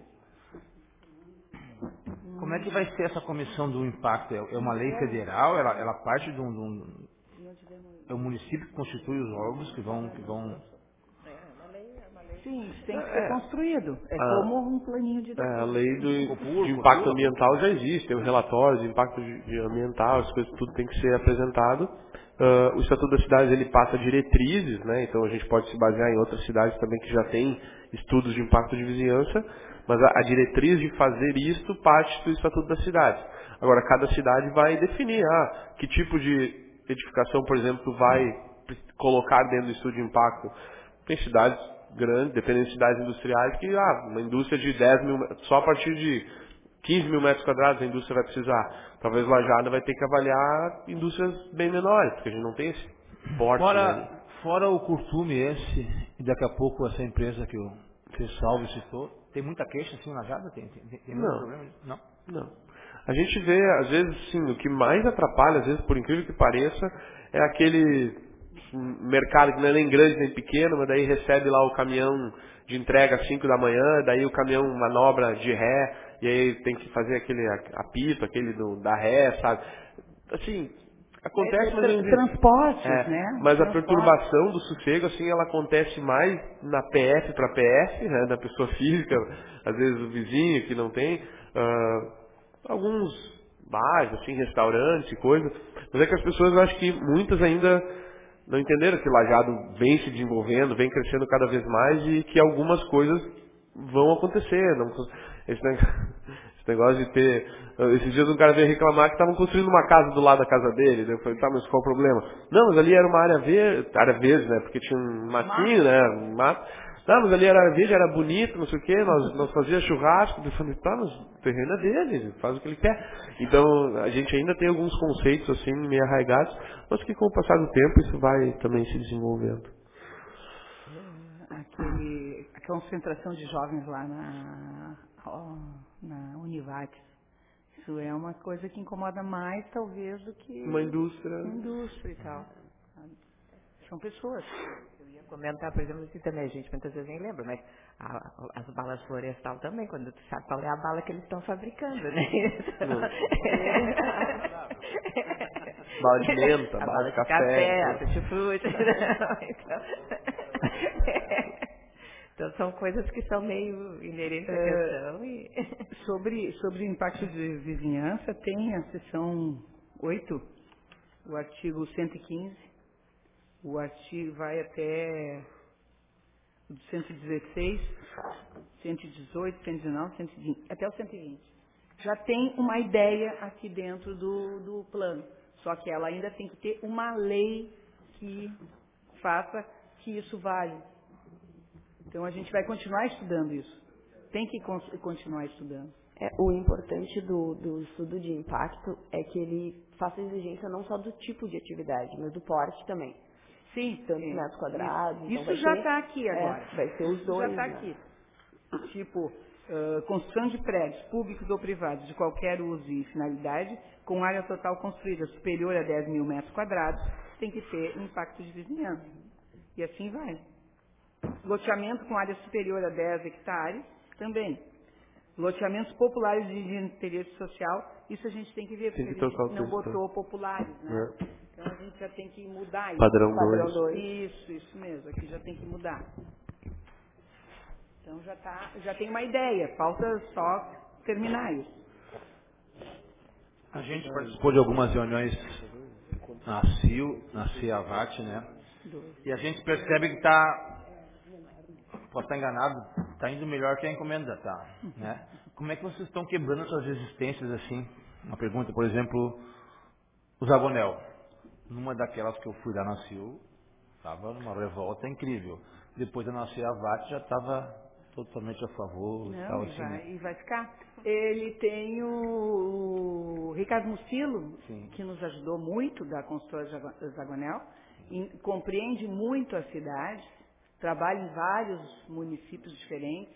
A: eu, como é que vai ser essa comissão do impacto? É é uma lei federal? Ela, ela parte de um, de um- é o município que constitui os órgãos que vão, que vão.
C: É, é uma lei, é uma lei.
E: Sim, isso tem que ser
B: É,
E: construído. É
B: a,
E: como um planinho
B: é, a lei do,
A: Copur,
B: de impacto
A: Cotur,
B: ambiental já existe, tem os relatórios de impacto de, de ambiental, as coisas tudo tem que ser apresentado. Ah, o Estatuto das Cidades ele passa diretrizes, né? Então a gente pode se basear em outras cidades também que já têm estudos de impacto de vizinhança, mas a, a diretriz de fazer isto parte do Estatuto das Cidades. Agora cada cidade vai definir ah, que tipo de edificação, por exemplo, vai colocar dentro do estudo de impacto. Tem cidades grandes, dependendo de cidades industriais, que ah, uma indústria de dez mil, só a partir de quinze mil metros quadrados a indústria vai precisar. Talvez Lajada vai ter que avaliar indústrias bem menores, porque a gente não tem esse porte, né?
A: Fora, fora o curtume esse, e daqui a pouco essa empresa que o, que o Salve citou, tem muita queixa assim na Jada? Tem, tem, tem muito
B: Não,
A: problema? Não?
B: não. A gente vê, às vezes, sim, o que mais atrapalha, às vezes, por incrível que pareça, é aquele mercado que não é nem grande nem pequeno, mas daí recebe lá o caminhão de entrega às cinco da manhã, daí o caminhão manobra de ré, e aí tem que fazer aquele apito, aquele do, da ré, sabe? Assim, acontece, mas...
E: Tra- transportes,
B: É,
E: né?
B: mas a
E: Transportes.
B: perturbação do sossego, assim, ela acontece mais na P F para P F, né, da pessoa física, às vezes o vizinho que não tem, ah, alguns bares, assim, restaurantes e coisa, mas é que as pessoas, eu acho que muitas ainda não entenderam que Lajeado vem se desenvolvendo, vem crescendo cada vez mais e que algumas coisas vão acontecer. Não, esse, negócio, esse negócio de ter... Esses dias um cara veio reclamar que estavam construindo uma casa do lado da casa dele. Eu falei, tá, mas qual o problema? Não, mas ali era uma área verde, área verde, né? Porque tinha um matinho, né? Um mato. Não, mas ali era área verde, era bonito, não sei o quê, nós, nós fazíamos churrasco. Eu falei, tá, mas o terreno é dele, ele faz o que ele quer. Então, a gente ainda tem alguns conceitos, assim, meio arraigados, mas que com o passar do tempo isso vai também se desenvolvendo.
E: É, aquele, a concentração de jovens lá na, ó, na Univates. Isso é uma coisa que incomoda mais, talvez, do que
B: Uma indústria...
E: indústria e tal. Sabe? são pessoas.
C: Eu ia comentar, por exemplo, assim também, a gente muitas vezes nem lembra, mas a, as balas florestal também, quando tu sabe qual é a bala que eles estão fabricando, né?
B: Bala de menta,
C: a
B: bala,
C: bala
B: de
C: de
B: café.
C: café, a tutti-frutti. Então, então são coisas que são meio inerentes à questão. E...
E: sobre, sobre o impacto de vizinhança, tem a seção oito, o artigo cento e quinze, o artigo vai até o cento e dezesseis, cento e dezoito, cento e dezenove, cento e vinte, até o cento e vinte. Já tem uma ideia aqui dentro do, do plano, só que ela ainda tem que ter uma lei que faça que isso vale. Então a gente vai continuar estudando isso. Tem que con- continuar estudando.
H: É, o importante do, do estudo de impacto é que ele faça exigência não só do tipo de atividade, mas do porte também.
E: Sim,
H: Tantos
E: é,
H: metros quadrados.
E: Isso,
H: Então
E: isso
H: vai
E: já
H: ter,
E: está aqui agora.
H: É, vai ser os
E: Isso
H: dois.
E: já está
H: né?
E: aqui. Tipo, uh, construção de prédios públicos ou privados de qualquer uso e finalidade, com área total construída superior a dez mil metros quadrados, tem que ter impacto de vizinhança. E assim vai. Loteamento com área superior a dez hectares, também. Loteamentos populares de interesse social, isso a gente tem que ver,
B: Tem
E: porque
B: que
E: a
B: trocar o
E: gente não
B: texto.
E: botou populares, né?
B: É.
E: Então a gente já tem que mudar isso.
B: Padrão
H: Padrão
B: dois.
H: dois.
E: Isso, isso mesmo, aqui já tem que mudar. Então já, tá, já tem uma ideia, falta só terminar isso.
A: A gente participou de algumas reuniões na C I U, na CIAVAT, né? E a gente percebe que está, pode estar enganado, está indo melhor que a encomenda, tá? Né? Como é que vocês estão quebrando suas resistências assim? Uma pergunta, por exemplo, o Zagonel. Numa daquelas que eu fui lá na C I U, estava numa revolta incrível. Depois da nossa CIAVAT já estava totalmente a favor e
E: Não,
A: tal,
E: e
A: assim,
E: vai,
A: né?
E: e vai ficar. Ele tem o, o Ricardo Mucilo,
A: Sim.
E: que nos ajudou muito, da consultora Zago- Zagonel, e compreende muito a cidade, trabalha em vários municípios diferentes,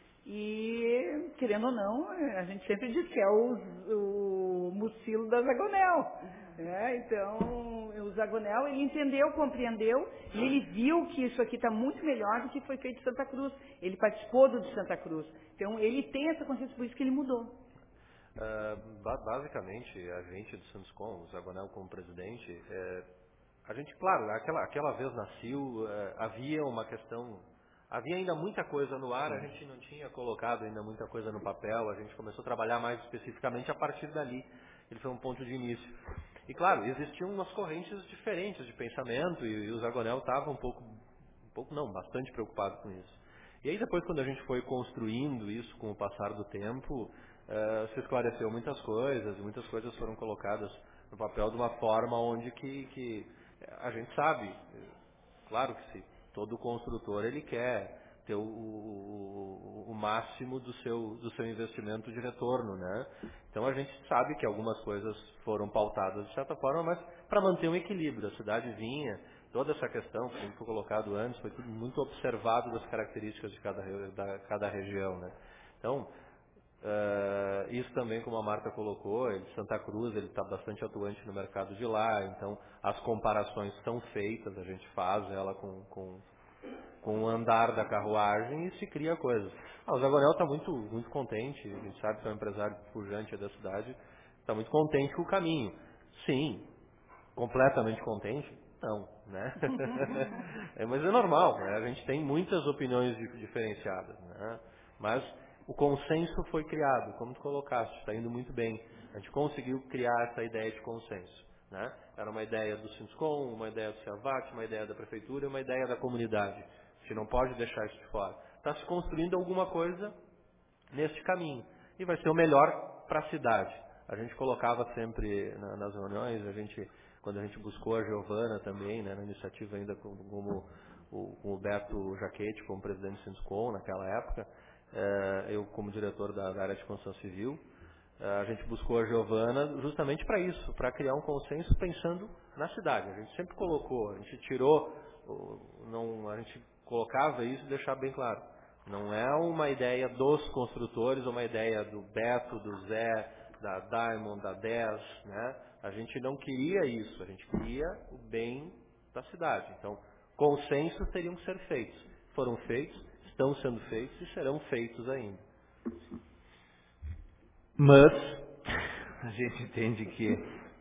E: e, querendo ou não, a gente sempre diz que é o, o Mucilo da Zagonel. Né? Então, o Zagonel, ele entendeu, compreendeu, e ele viu que isso aqui está muito melhor do que foi feito em Santa Cruz. Ele participou do de Santa Cruz. Então, ele tem essa consciência, por isso que ele mudou.
B: Uh, ba- basicamente, a gente do Sinduscom, o Zagonel como presidente, é, a gente, claro, aquela, aquela vez na C I U, é, havia uma questão, havia ainda muita coisa no ar, a gente não tinha colocado ainda muita coisa no papel, a gente começou a trabalhar mais especificamente a partir dali. Ele foi um ponto de início. E claro, existiam umas correntes diferentes de pensamento e, e o Zagonel estava um pouco, um pouco não, bastante preocupado com isso. E aí depois, quando a gente foi construindo isso com o passar do tempo, uh, se esclareceu muitas coisas, muitas coisas foram colocadas no papel de uma forma onde que, que a gente sabe, claro que sim, todo construtor ele quer ter o, o, o máximo do seu, do seu investimento de retorno, né? Então a gente sabe que algumas coisas foram pautadas de certa forma, mas para manter um equilíbrio, a cidade vinha, toda essa questão, como foi colocado antes, foi tudo muito observado das características de cada, da, cada região, né? Então, Uh, isso também, como a Marta colocou, ele, Santa Cruz ele está bastante atuante no mercado de lá, então as comparações são feitas, a gente faz ela com, com, com o andar da carruagem e se cria coisas. Ah, o Zagonel está muito, muito contente, a gente sabe que é um empresário pujante da cidade, está muito contente com o caminho. Sim, completamente contente? Não, né? é, mas é normal, né? A gente tem muitas opiniões diferenciadas, né? Mas o consenso foi criado, como tu colocaste, está indo muito bem. A gente conseguiu criar essa ideia de consenso, né? Era uma ideia do Sinduscom, uma ideia do CIAVAT, uma ideia da Prefeitura, uma ideia da comunidade. A gente não pode deixar isso de fora. Está se construindo alguma coisa neste caminho. E vai ser o melhor para a cidade. A gente colocava sempre na, nas reuniões, a gente, quando a gente buscou a Giovana também, né, na iniciativa ainda como, como o, com o Beto Jaquete, como presidente do Sinduscom naquela época, eh, eu como diretor da, da área de construção civil, eh, a gente buscou a Giovana justamente para isso, para criar um consenso pensando na cidade. A gente sempre colocou, a gente tirou, não, a gente colocava isso e deixava bem claro. Não é uma ideia dos construtores, uma ideia do Beto, do Zé, da Diamond, da dez, né? A gente não queria isso, a gente queria o bem da cidade. Então, consensos teriam que ser feitos. Foram feitos, estão sendo feitos e serão feitos ainda.
A: Mas a gente entende que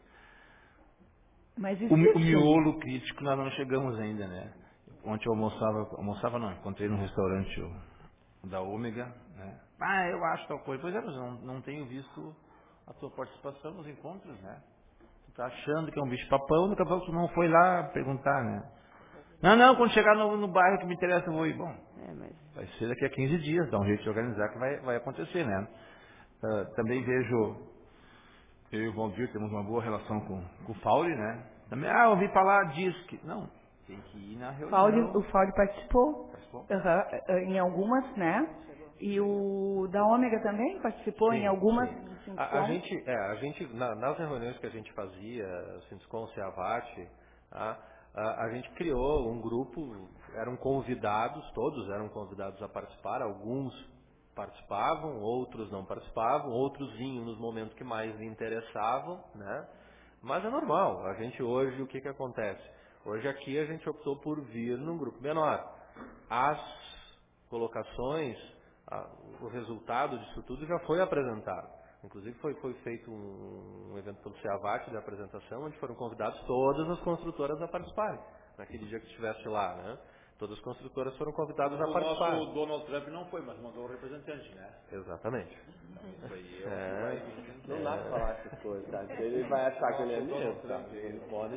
E: Mas
A: o, mi- o
E: existe um-
A: miolo crítico nós não chegamos ainda, né? Ontem eu almoçava, almoçava não, encontrei num restaurante o, o da Ômega, né? Ah, eu acho tal coisa. Pois é, mas eu não, não tenho visto a tua participação nos encontros, né? Tu tá achando que é um bicho papão, daqui a pouco tu não foi lá perguntar, né? Não, não, quando chegar no, no bairro que me interessa eu vou ir. Bom,
H: É, mas
A: vai ser daqui a quinze dias, dá um jeito de organizar que vai, vai acontecer, né? Ah, também vejo, eu e o Valdir temos uma boa relação com, com o Fauri, né? Também, ah, eu ouvi falar disso. Que, não, tem que ir na
E: Fauri-
A: reunião.
E: o Fauri participou,
A: Participou?
E: aham, eh, em algumas, né? E o da Ômega também participou em algumas.
B: sim.
E: do
B: A, a
E: Sindicom.
B: gente, é, a gente na- nas reuniões que a gente fazia, Sindicom, Seavate, tá, a, a gente criou um grupo, eram convidados, todos eram convidados a participar, alguns participavam, outros não participavam, outros vinham nos momentos que mais lhe interessavam, né? Mas é normal, a gente hoje, o que que acontece? Hoje aqui a gente optou por vir num grupo menor. As colocações, a- o resultado disso tudo já foi apresentado. Inclusive foi, foi feito um, um evento pelo Seavate de apresentação, onde foram convidadas todas as construtoras a participarem. Naquele dia que estivesse lá, né? Todas as construtoras foram convidadas a
A: O
B: participar.
A: nosso Donald Trump não foi, mas mandou o representante, né?
B: Exatamente.
A: Isso aí eu
B: É,
A: vai vir.
I: Não dá pra falar essas coisas, tá? Ele vai achar que ele é mesmo, tá? Ele pode...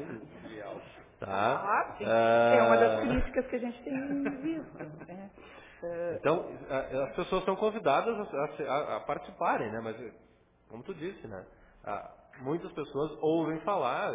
B: Tá?
E: Ah, sim.
B: Ah,
E: É uma das críticas que a gente tem visto. Né? Eh,
B: Então, a- as pessoas são convidadas a, a se- a- a participarem, né? Mas, como tu disse, né? Ah, muitas pessoas ouvem falar,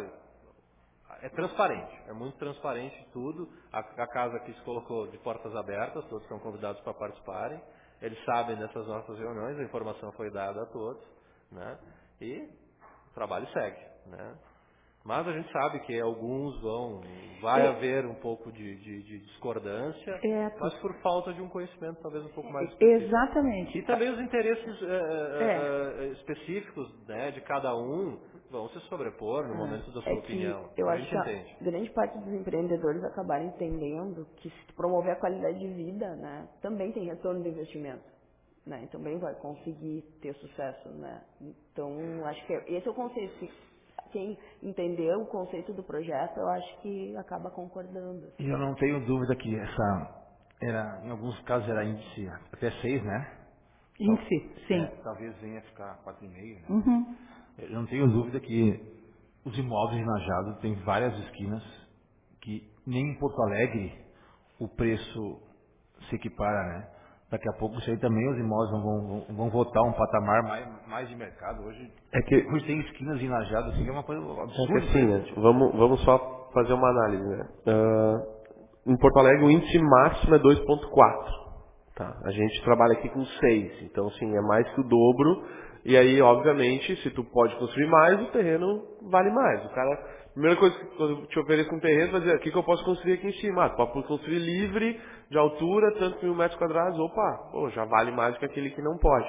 B: é transparente, é muito transparente tudo. A, a casa aqui se colocou de portas abertas, todos são convidados para participarem. Eles sabem dessas nossas reuniões, a informação foi dada a todos, né? E o trabalho segue, né? Mas a gente sabe que alguns vão, vai
E: É.
B: haver um pouco de, de- de discordância,
E: É,
B: mas por falta de um conhecimento talvez um pouco mais específico.
E: Exatamente.
B: E também os interesses eh, eh,
E: É.
B: eh, específicos, né, de cada um vão se sobrepor no momento da sua
H: É que
B: opinião.
H: eu
B: A
H: acho
B: gente
H: que a
B: entende.
H: grande parte dos empreendedores acabaram entendendo que se tu promover a qualidade de vida, né, também tem retorno do investimento, né, e também vai conseguir ter sucesso, né. Então, acho que esse é o conceito. Se quem entendeu o conceito do projeto, eu acho que acaba concordando.
A: E eu não tenho dúvida que essa era, em alguns casos era índice até seis, né?
E: Índice, sim.
A: É, talvez venha a ficar quatro vírgula cinco, né?
E: Uhum.
A: Eu não tenho dúvida que os imóveis de Najado têm várias esquinas que nem em Porto Alegre o preço se equipara, né? Daqui a pouco isso aí também os imóveis vão, vão, vão voltar a um patamar mais, mais de mercado. Hoje,
B: É que,
A: hoje tem esquinas em Najado, assim, que é uma coisa
B: é que
A: absurda.
B: assim, né, vamos, vamos só fazer uma análise, né? Ah, em Porto Alegre o índice máximo é dois vírgula quatro. Tá? A gente trabalha aqui com seis, então sim, é mais que o dobro. E aí, obviamente, se tu pode construir mais, o terreno vale mais. O cara, a primeira coisa que quando eu te ofereço um terreno, vai dizer, o que, que eu posso construir aqui em cima? Ah, tu pode construir livre, de altura, tanto mil metros quadrados, opa, pô, já vale mais do que aquele que não pode.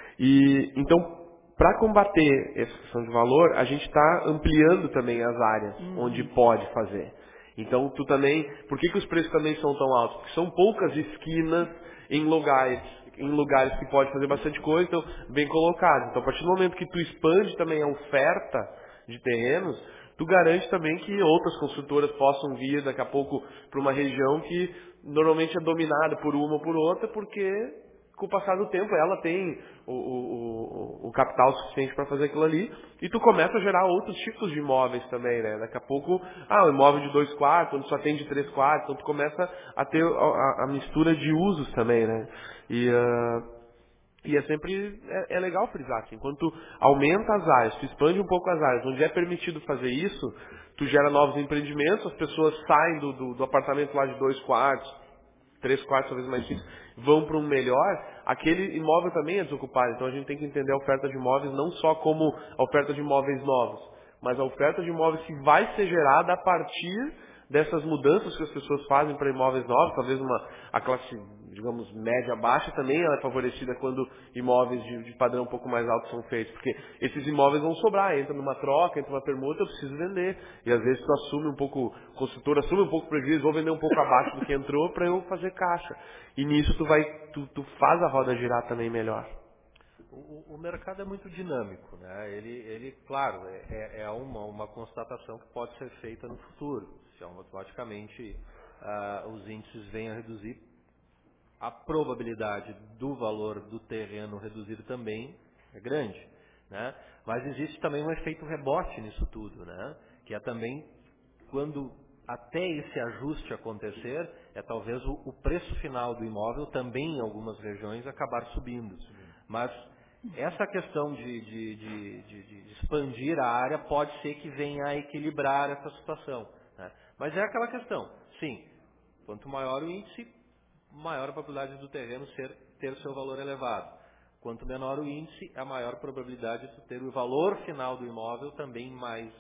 B: E então, para combater essa questão de valor, a gente está ampliando também as áreas onde pode fazer. Então, tu também, por que, que os preços também são tão altos? Porque são poucas esquinas em lugares, em lugares que pode fazer bastante coisa, então, bem colocado. Então, a partir do momento que tu expande também a oferta de terrenos, tu garante também que outras construtoras possam vir daqui a pouco para uma região que normalmente é dominada por uma ou por outra, porque com o passar do tempo ela tem o, o, o, o capital suficiente para fazer aquilo ali, e tu começa a gerar outros tipos de imóveis também, né? Daqui a pouco, ah, um imóvel de dois quartos, onde só tem de três quartos, então tu começa a ter a, a- a mistura de usos também, né? E, ah, e é sempre, é, é legal frisar, assim, quando tu aumenta as áreas, tu expande um pouco as áreas, onde é permitido fazer isso, tu gera novos empreendimentos, as pessoas saem do, do, do apartamento lá de dois quartos, três quartos, talvez mais simples, vão para um melhor, aquele imóvel também é desocupado. Então a gente tem que entender a oferta de imóveis não só como a oferta de imóveis novos, mas a oferta de imóveis que vai ser gerada a partir dessas mudanças que as pessoas fazem para imóveis novos, talvez uma, a classe digamos, média baixa, também ela é favorecida quando imóveis de, de padrão um pouco mais alto são feitos, porque esses imóveis vão sobrar, entra numa troca, entra numa permuta, eu preciso vender, e às vezes tu assume um pouco, o construtor assume um pouco o prejuízo, vou vender um pouco abaixo do que entrou para eu fazer caixa, e nisso tu vai, tu, tu faz a roda girar também melhor.
J: O, o mercado é muito dinâmico, né? Ele, ele claro, é, é uma, uma constatação que pode ser feita no futuro, se automaticamente ah, os índices venham a reduzir, a probabilidade do valor do terreno reduzir também é grande, né? Mas existe também um efeito rebote nisso tudo, né? Que é também quando até esse ajuste acontecer, é talvez o, o preço final do imóvel também em algumas regiões acabar subindo. Mas essa questão de, de, de, de, de expandir a área pode ser que venha a equilibrar essa situação, né? Mas é aquela questão, sim, quanto maior o índice, maior a probabilidade do terreno ser, ter seu valor elevado. Quanto menor o índice, a maior probabilidade de ter o valor final do imóvel também mais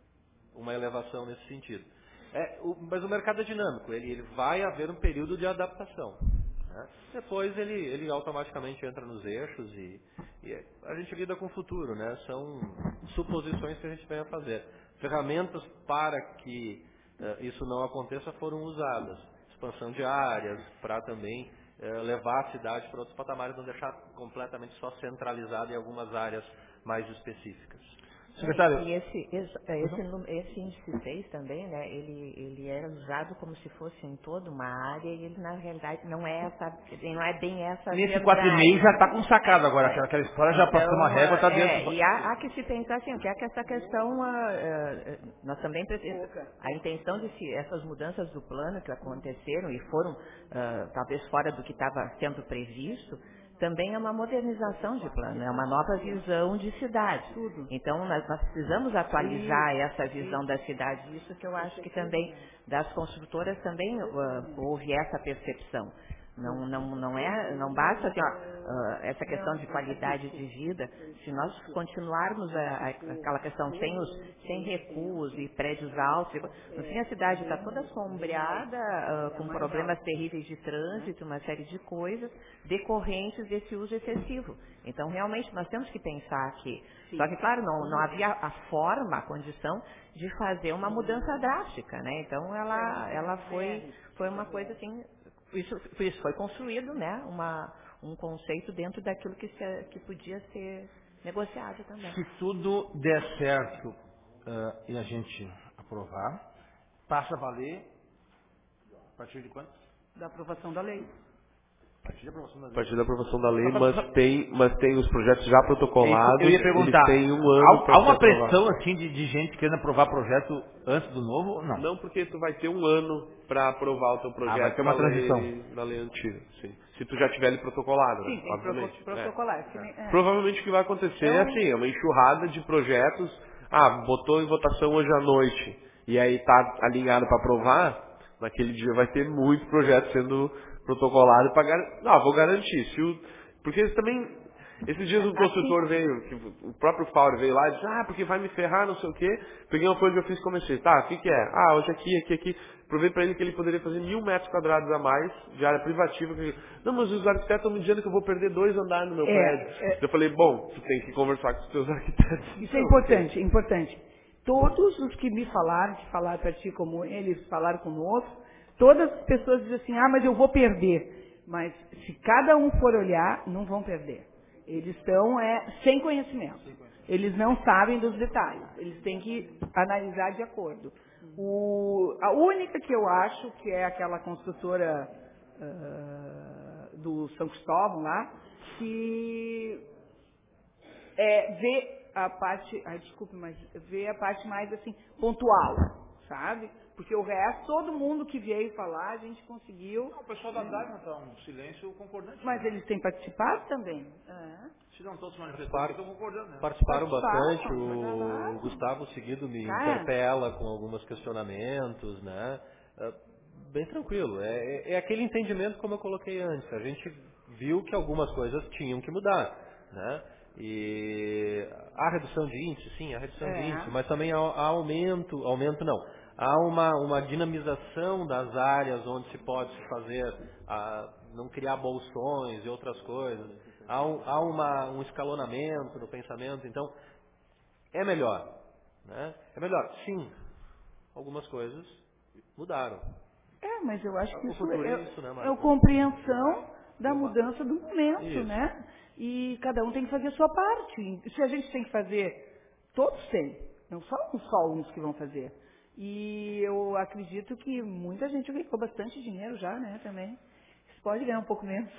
J: uma elevação nesse sentido. É, o, mas o mercado é dinâmico, ele, ele vai haver um período de adaptação, né? Depois ele, ele automaticamente entra nos eixos e, e a gente lida com o futuro, né? São suposições que a gente vem a fazer. Ferramentas para que uh, isso não aconteça foram usadas. Expansão de áreas, para também uh, levar a cidade para outros patamares, não deixar completamente só centralizada em algumas áreas mais específicas.
A: Secretário.
C: E esse, esse, esse, esse índice seis também, né, ele, ele era usado como se fosse em toda uma área e ele na realidade não é essa, não é bem essa
A: Nesse
C: verdade.
A: quatro vírgula cinco já está com sacado agora, aquela, aquela história já passou uma régua, está dentro.
C: É, e há, há que se pensar assim, que é que essa questão, uh, uh, nós também precisamos, a intenção de se, essas mudanças do plano que aconteceram e foram uh, talvez fora do que estava sendo previsto, também é uma modernização de plano, é uma nova visão de cidade. Tudo. Então, nós, nós precisamos atualizar sim, essa visão sim. da cidade. Isso que eu acho que também, das construtoras, também uh, houve essa percepção. Não, não, não, é, não basta assim, ó, uh, essa questão de qualidade de vida, se nós continuarmos a, a, aquela questão sem, os, sem recuos e prédios altos, no fim a cidade está toda sombreada, uh, com problemas terríveis de trânsito, uma série de coisas decorrentes desse uso excessivo. Então, realmente, nós temos que pensar aqui. Só que, claro, não, não havia a forma, a condição de fazer uma mudança drástica, né? Então, ela, ela foi, foi uma coisa assim... Isso, isso foi construído, né, uma, um conceito dentro daquilo que, se, que podia ser negociado também.
A: Se tudo der certo uh, e a gente aprovar, passa a valer a partir de quando?
E: Da aprovação da lei.
A: A partir da aprovação da lei,
B: a partir da aprovação da lei, mas tem, mas tem os projetos já protocolados,
A: eu ia perguntar,
B: eles têm um ano
A: há, há uma
B: ser
A: pressão assim de, de gente querendo aprovar projeto antes do novo ou não?
B: Não, porque tu vai ter um ano para aprovar o teu projeto
A: ah, vai ter uma
B: na,
A: transição.
B: lei, na lei antiga. Sim. Se tu já tiver ele protocolado,
E: sim,
B: né?
E: tem
B: Obviamente.
E: protocolar.
B: É.
E: É. É.
B: Provavelmente o que vai acontecer é,
E: é
B: assim, é uma enxurrada de projetos. Ah, botou em votação hoje à noite e aí tá alinhado para aprovar, naquele dia vai ter muito projeto sendo protocolado para gar... Não, vou garantir. Se o... Porque eles também... Esses dias um construtor veio, que o próprio Faurer veio lá e disse, ah, porque vai me ferrar, não sei o quê. Peguei uma folha que eu fiz e comecei, tá, o que que é? Ah, hoje aqui, aqui, aqui. Provei para ele que ele poderia fazer mil metros quadrados a mais de área privativa. Não, mas os arquitetos estão me dizendo que eu vou perder dois andares no meu
E: é,
B: prédio.
E: É...
B: Eu falei, bom, tu tem que conversar com os teus arquitetos.
E: Isso é importante, é importante. Todos os que me falaram, que falaram para ti como eles falaram conosco, todas as pessoas dizem assim, ah, mas eu vou perder. Mas se cada um for olhar, não vão perder. Eles estão é, sem conhecimento. Eles não sabem dos detalhes. Eles têm que analisar de acordo. O, a única que eu acho, que é aquela construtora uh, do São Cristóvão lá, que é, vê a parte, ai, desculpe, mas vê a parte mais assim, pontual, sabe? Porque o resto, todo mundo que veio falar, a gente conseguiu...
A: Não, o pessoal da Dagmar está um silêncio concordante.
E: Mas eles têm participado também. É.
A: Se não todos manifestaram, estão concordando. Né?
J: Participaram,
E: Participaram
J: bastante. O, o Gustavo Seguido me
E: Cara.
J: interpela com alguns questionamentos, né? É, bem tranquilo. É, é aquele entendimento como eu coloquei antes. A gente viu que algumas coisas tinham que mudar, né? E a redução de índice, sim, a redução
E: É.
J: de índice, mas também há, há aumento, aumento não, há uma, uma dinamização das áreas onde se pode se fazer, a, não criar bolsões e outras coisas, há, um, há uma, um escalonamento no pensamento, então é melhor, né? É melhor, sim, algumas coisas mudaram.
E: É, mas eu acho que
J: O
E: isso
J: futuro
E: é,
J: é isso, né,
E: é
J: Marcos?
E: a compreensão da mudança do momento,
J: Isso.
E: né? E cada um tem que fazer a sua parte. Se a gente tem que fazer, todos têm, não só, só uns que vão fazer. E eu acredito que muita gente ganhou bastante dinheiro já, né, também. Você pode ganhar um pouco menos.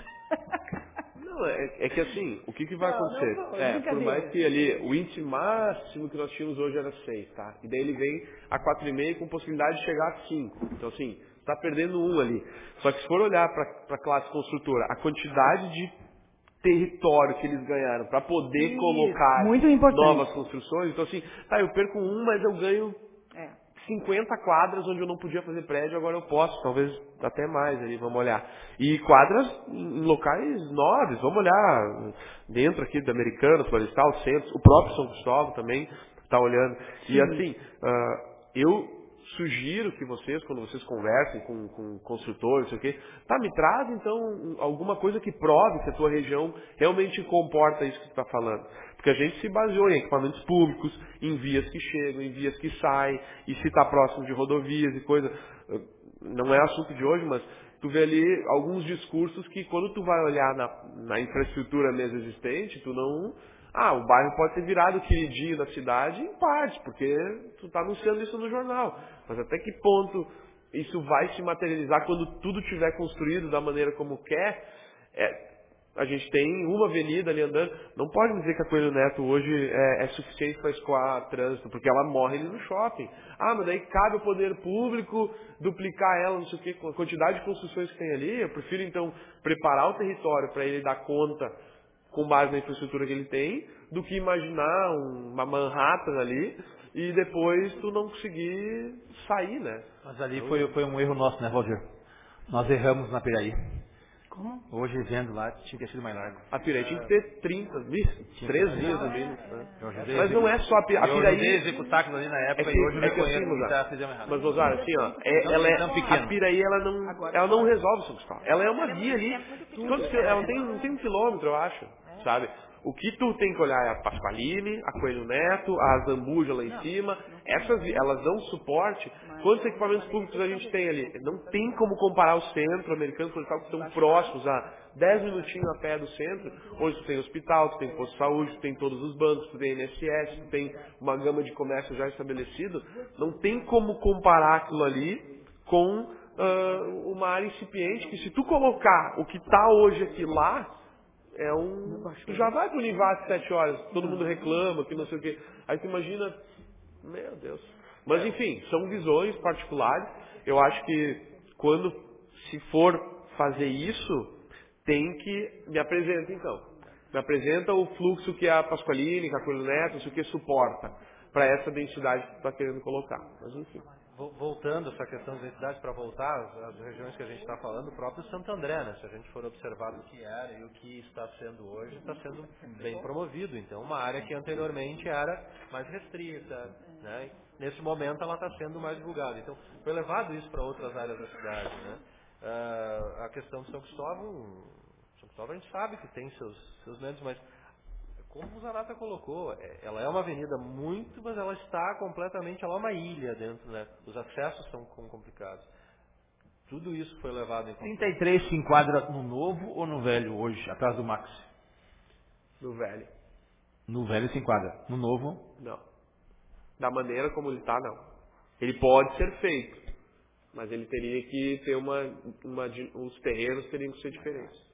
B: Não, é, é que assim, o que, que vai
E: Não,
B: acontecer?
E: não, não,
B: é, por
E: brincadeira.
B: mais que ali o índice máximo que nós tínhamos hoje era seis, tá? E daí ele vem a quatro vírgula cinco com possibilidade de chegar a cinco. Então assim, está perdendo um ali. Só que se for olhar para a classe construtora, a quantidade de território que eles ganharam para poder
E: Isso,
B: colocar
E: muito importante.
B: novas construções, então assim, tá, eu perco um, mas eu ganho
E: É.
B: cinquenta quadras onde eu não podia fazer prédio, agora eu posso, talvez até mais ali, vamos olhar. E quadras em locais nobres, vamos olhar dentro aqui do Americano, Florestal, Centros, o próprio São Cristóvão também está olhando.
E: Sim.
B: E assim, uh, eu sugiro que vocês, quando vocês conversem com, com construtores, não sei o quê, tá, me traz então alguma coisa que prove que a tua região realmente comporta isso que tu está falando. Porque a gente se baseou em equipamentos públicos, em vias que chegam, em vias que saem, e se está próximo de rodovias e coisa. Não é assunto de hoje, mas tu vê ali alguns discursos que quando tu vai olhar na, na infraestrutura mesmo existente, tu não... Ah, o bairro pode ter virado queridinho da cidade em parte, porque tu está anunciando isso no jornal. Mas até que ponto isso vai se materializar quando tudo estiver construído da maneira como quer? É, a gente tem uma avenida ali andando. Não pode dizer que a Coelho Neto hoje é, é suficiente para escoar trânsito, porque ela morre ali no shopping. Ah, mas daí cabe ao poder público duplicar ela, não sei o quê, com a quantidade de construções que tem ali. Eu prefiro então preparar o território para ele dar conta com base na infraestrutura que ele tem, do que imaginar uma Manhattan ali e depois tu não conseguir sair, né?
A: Mas ali foi, foi um erro nosso, né, Roger? Nós erramos na Piraí.
E: Como?
A: Hoje, vendo lá, tinha que ter sido mais largo.
B: A Piraí tinha que ter trinta, três dias no mínimo. Né? Mas não é só a Piraí.
A: Eu ajudei a executar aquilo ali na época
B: é que,
A: e hoje eu
B: é que
A: reconheço
B: assim,
A: que tá, fizemos errado.
B: mas, Mozart, assim, ó, é,
A: Não,
B: ela é,
A: tão pequeno.
B: a Piraí, ela não, ela não resolve o São Cristóvão. Ela é uma guia ali. Quantos, ela tem, não tem um quilômetro, eu acho, sabe? O que tu tem que olhar é a Pasqualini, a Coelho Neto, a Zambuja lá em cima. Essas, elas dão suporte. Quantos equipamentos públicos a gente tem ali? Não tem como comparar o centro americano, que estão próximos a dez minutinhos a pé do centro. Hoje tu tem hospital, tu tem posto de saúde, tu tem todos os bancos, tu tem I N S S, tu tem uma gama de comércio já estabelecido. Não tem como comparar aquilo ali com uh, uma área incipiente, que se tu colocar o que está hoje aqui lá, é um... Tu já vai pro Univasf sete horas, todo mundo reclama, que não sei o quê. Aí tu imagina... Meu Deus. Mas enfim, são visões particulares. Eu acho que quando se for fazer isso, tem que... Me apresenta então. Me apresenta o fluxo que a Pasqualini, que a Coelho Neto, não sei o que, suporta para essa densidade que tu está querendo colocar. Mas enfim.
J: Voltando a essa questão de densidade, para voltar às regiões que a gente está falando, o próprio Santo André, né? Se a gente for observar o que era e o que está sendo hoje, está sendo bem promovido. Então, uma área que anteriormente era mais restrita, né? Nesse momento ela está sendo mais divulgada. Então, foi levado isso para outras áreas da cidade, né? Uh, a questão de São Cristóvão, São Cristóvão a gente sabe que tem seus, seus méritos, mas como o Zanata colocou, ela é uma avenida muito, mas ela está completamente, ela é uma ilha dentro, né? Os acessos são complicados. Tudo isso foi levado em conta.
A: trinta e três se enquadra no novo ou no velho hoje, atrás do Max?
B: No velho.
A: No velho se enquadra. No novo?
B: Não. Da maneira como ele está, não. Ele pode ser feito, mas ele teria que ter uma, uma... Os terrenos teriam que ser diferentes.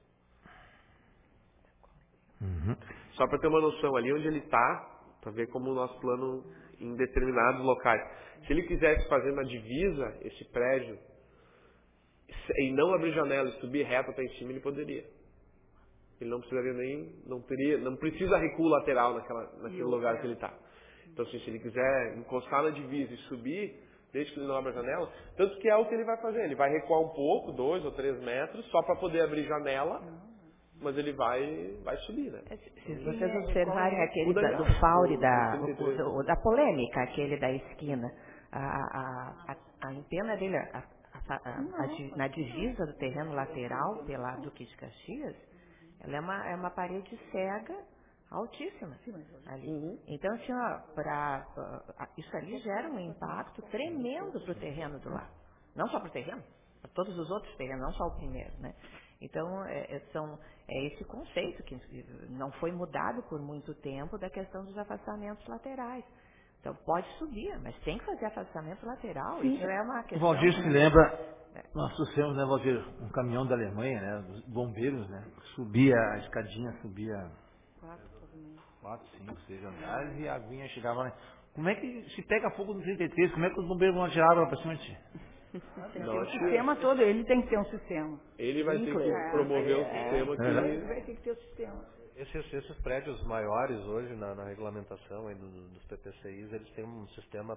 A: Uhum.
B: Só para ter uma noção, ali onde ele está, para ver como o nosso plano em determinados locais. Se ele quisesse fazer na divisa esse prédio e não abrir janela e subir reto até em cima, ele poderia. Ele não precisaria nem, não teria, não precisa recuo lateral naquela, naquele lugar que ele está. Então, assim, se ele quiser encostar na divisa e subir, desde que ele não abra a janela, tanto que é o que ele vai fazer. Ele vai recuar um pouco, dois ou três metros, só para poder abrir janela. Mas ele vai, vai subir, né?
C: Se vocês observarem aquele da, do Faure, da, o, da polêmica, aquele da esquina, a, a, a, a antena dele, a, a, a, a, di- na divisa do terreno lateral, pela Duque de Caxias, ela é uma, é uma parede cega altíssima ali.
H: Uhum.
C: Então, assim, ó, pra, pra- isso ali gera um impacto tremendo para o terreno do lado. Não só para o terreno, para todos os outros terrenos, não só o primeiro, né? Então, é, é, são, é esse conceito que não foi mudado por muito tempo da questão dos afastamentos laterais. Então, pode subir, mas tem que fazer afastamento lateral.
A: Sim.
C: Isso é uma
A: O
C: questão...
A: Valdir se
C: né?
A: lembra, nós trouxemos, né, Valdir, um caminhão da Alemanha, né, dos bombeiros, né, subia a escadinha, subia quatro, cinco, seis andares e a aguinha chegava lá. Como é que se pega fogo no trinta e três, como é que os bombeiros vão atirar água pra cima de ti?
E: Tem que ter um sistema todo, ele tem que ter um sistema.
I: Ele vai ter que promover um sistema que...
E: Ele vai ter que ter o sistema.
J: Esses, esses prédios maiores hoje, na, na regulamentação aí do- dos P P C Is, eles têm um sistema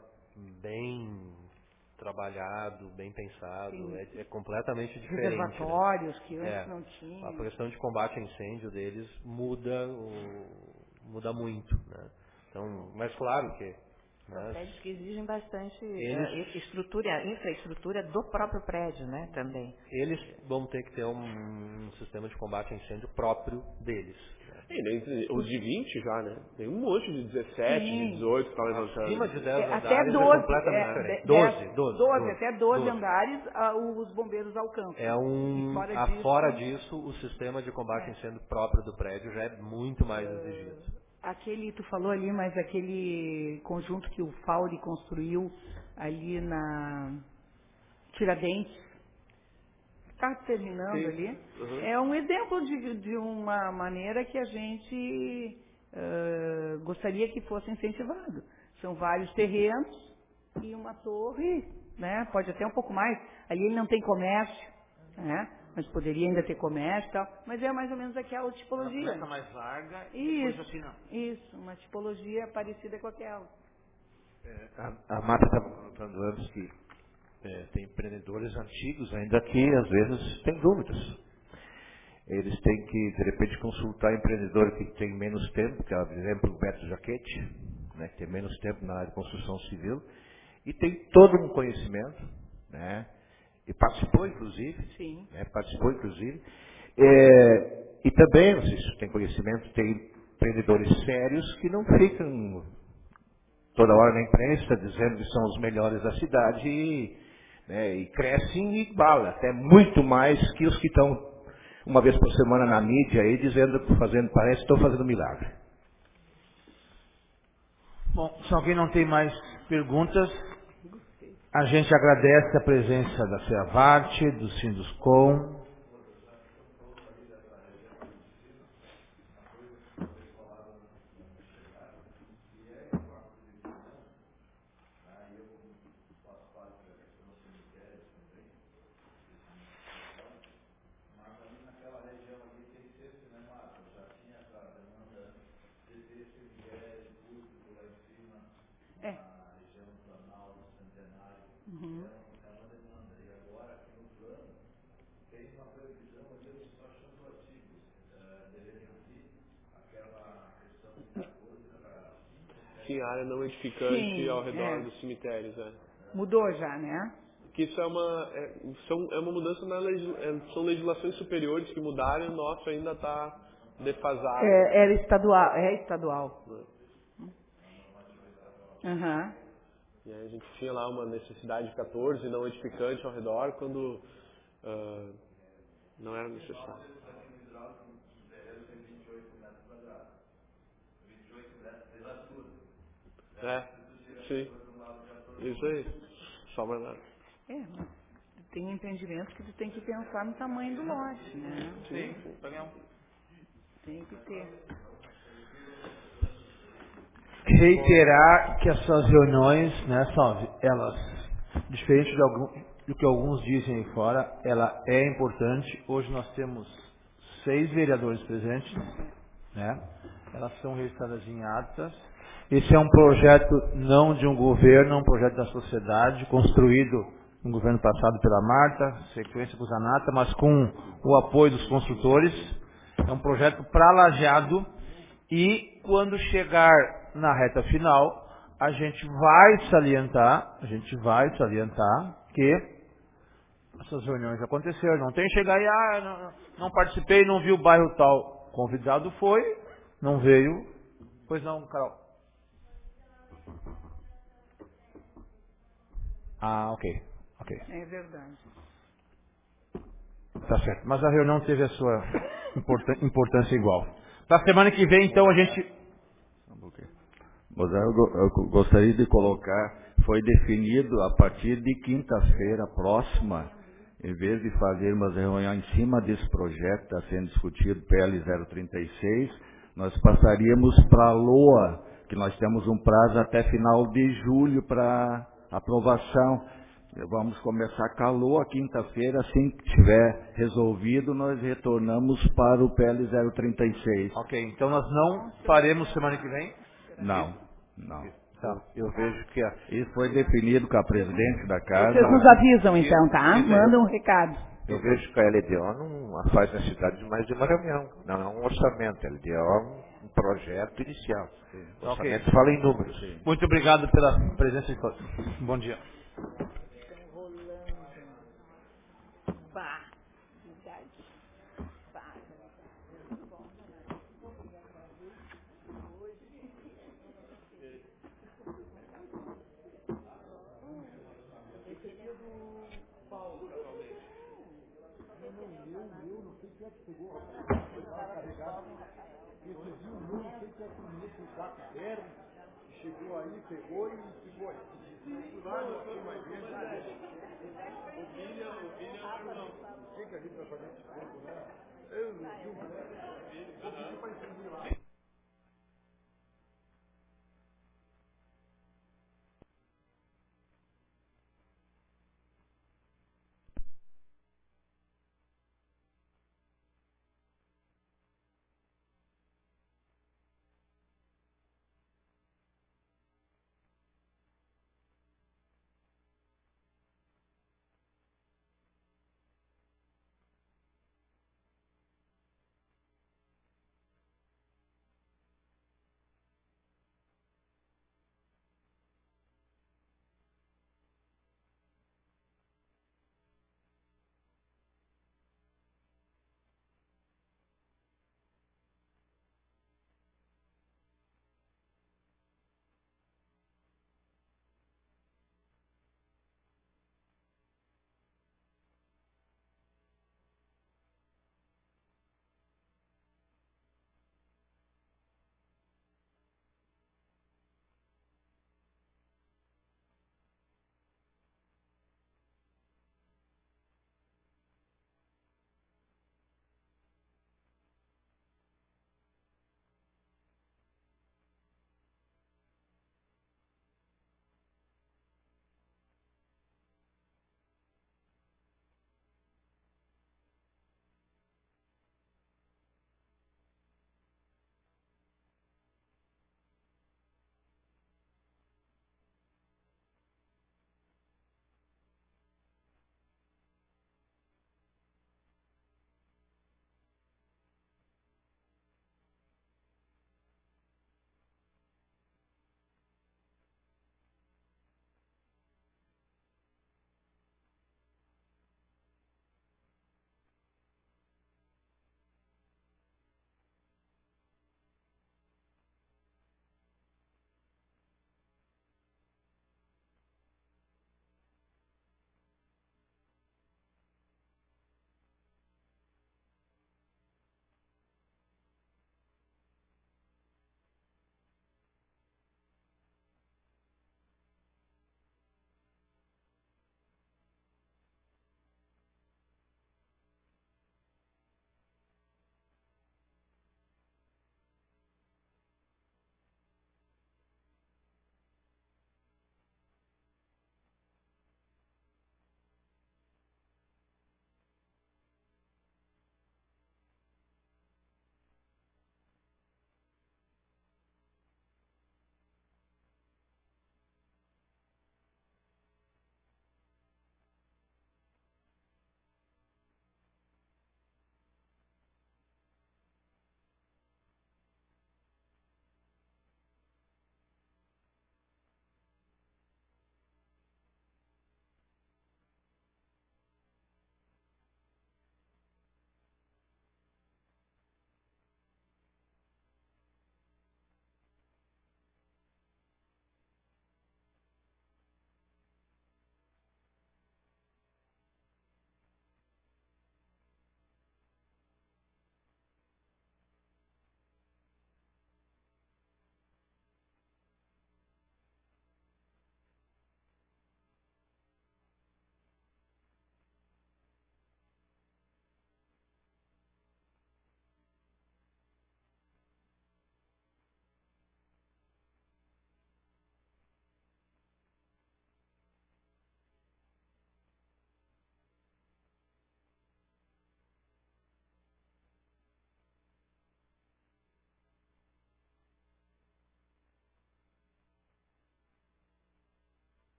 J: bem trabalhado, bem pensado, é, é completamente diferente. Né?
E: Reservatórios que antes
J: É,
E: não tinha.
J: a questão de combate a incêndio deles muda, o, muda muito. Né? Então, mas claro que...
C: São
J: Mas
C: prédios que exigem bastante
J: eles-
C: eh, estrutura, infraestrutura do próprio prédio, né, também.
J: eles vão ter que ter um, um sistema de combate a incêndio próprio deles.
I: E nem- os de vinte já, né? Tem um monte de dezessete,
E: Sim.
I: de dezoito que tá levantando.
J: Acima de dez
E: É, até
J: andares
E: doze,
J: é completamente
E: é,
J: diferente.
E: de-
J: doze,
E: dez,
J: doze,
E: doze, até doze
J: doze.
E: andares ah, os bombeiros alcançam.
J: É um,
E: E fora
J: a-
E: disso-
J: fora disso, o sistema de combate a incêndio próprio do prédio já é muito mais exigido.
E: Aquele, tu falou ali, mas aquele conjunto que o Fauri construiu ali na Tiradentes, está terminando
I: Sim.
E: ali,
I: Uhum.
E: é um exemplo de, de uma maneira que a gente ah, gostaria que fosse incentivado. São vários terrenos e uma torre, né? Pode até um pouco mais. Ali ele não tem comércio, né? Mas poderia ainda ter comércio e tal. Mas é mais ou menos aquela tipologia.
A: Uma planta mais larga e depois
E: Isso,
A: assim, não.
E: isso, uma tipologia parecida com aquela.
F: É, a, a Marta estava comentando antes que é, tem empreendedores antigos ainda que às vezes têm dúvidas. Eles têm que, de repente, consultar empreendedor que tem menos tempo, que é, por exemplo, o Beto Jaquete, né, que tem menos tempo na área de construção civil, e tem todo um conhecimento, né, e participou, inclusive,
E: Sim.
F: né, participou, inclusive, é, e também, não sei se tem conhecimento, tem empreendedores sérios que não ficam toda hora na imprensa dizendo que são os melhores da cidade e, né, e crescem e bala, até muito mais que os que estão uma vez por semana na mídia aí dizendo que fazendo, parece que estão fazendo milagre.
A: Bom, se alguém não tem mais perguntas, a gente agradece a presença da FEAVART, do Sinduscom.
E: É. Uhum.
I: Sim, a área não edificante
E: Sim,
I: ao redor
E: é.
I: dos cemitérios, é.
E: Mudou já, né?
I: Que isso é uma, é, são, é uma mudança na legis, é, são legislações superiores que mudaram e o nosso ainda está defasado.
E: É, era estadual, é estadual.
I: Né?
E: Aham.
I: E aí a gente tinha lá uma necessidade de catorze não edificante ao redor quando ah, não era necessário. É, sim. Isso aí. Só mais nada.
E: É, mas tem empreendimentos que tu tem que pensar no tamanho do lote, né?
I: Sim.
E: Tem que ter.
A: Reiterar que essas reuniões, né, Salve, elas, diferente de algum, do que alguns dizem aí fora, ela é importante. Hoje nós temos seis vereadores presentes, né? Elas são registradas em atas. Esse é um projeto não de um governo, é um projeto da sociedade, construído no governo passado pela Marta, sequência com o Zanata, mas com o apoio dos construtores. É um projeto para Lajeado e quando chegar na reta final, a gente vai salientar, a gente vai salientar que essas reuniões aconteceram. Não tem chegar e, ah, não, não participei, não vi o bairro tal. O convidado foi, não veio. Pois não, Carol. Ah, ok, ok.
E: É verdade.
A: Tá certo. Mas a reunião teve a sua importância igual. Para semana que vem, então, a gente...
K: Mas eu, go- eu go- gostaria de colocar, foi definido a partir de quinta-feira próxima, em vez de fazermos reunião em cima desse projeto que está sendo discutido, P L zero trinta e seis, nós passaríamos para a LOA, que nós temos um prazo até final de julho para aprovação. Vamos começar com a LOA quinta-feira, assim que tiver resolvido, nós retornamos para o P L zero trinta e seis.
A: Ok, então nós não faremos semana que vem?
K: Não, não.
A: Tá.
K: Eu vejo que a, isso foi definido com a presidente da casa.
E: Vocês nos avisam então, tá?
F: Isso,
E: Manda um recado.
F: Eu vejo que a L D O não faz necessidade de mais de uma reunião. Não é um orçamento. A L D O é um, um projeto inicial. O orçamento
A: Ok.
F: fala em números.
A: Muito obrigado pela presença de todos. Bom dia.
L: Chegou aí, pegou e ficou. Fica ali pra fazer esse tempo, né? Eu não vi um. Eu pedi pra imprimir lá.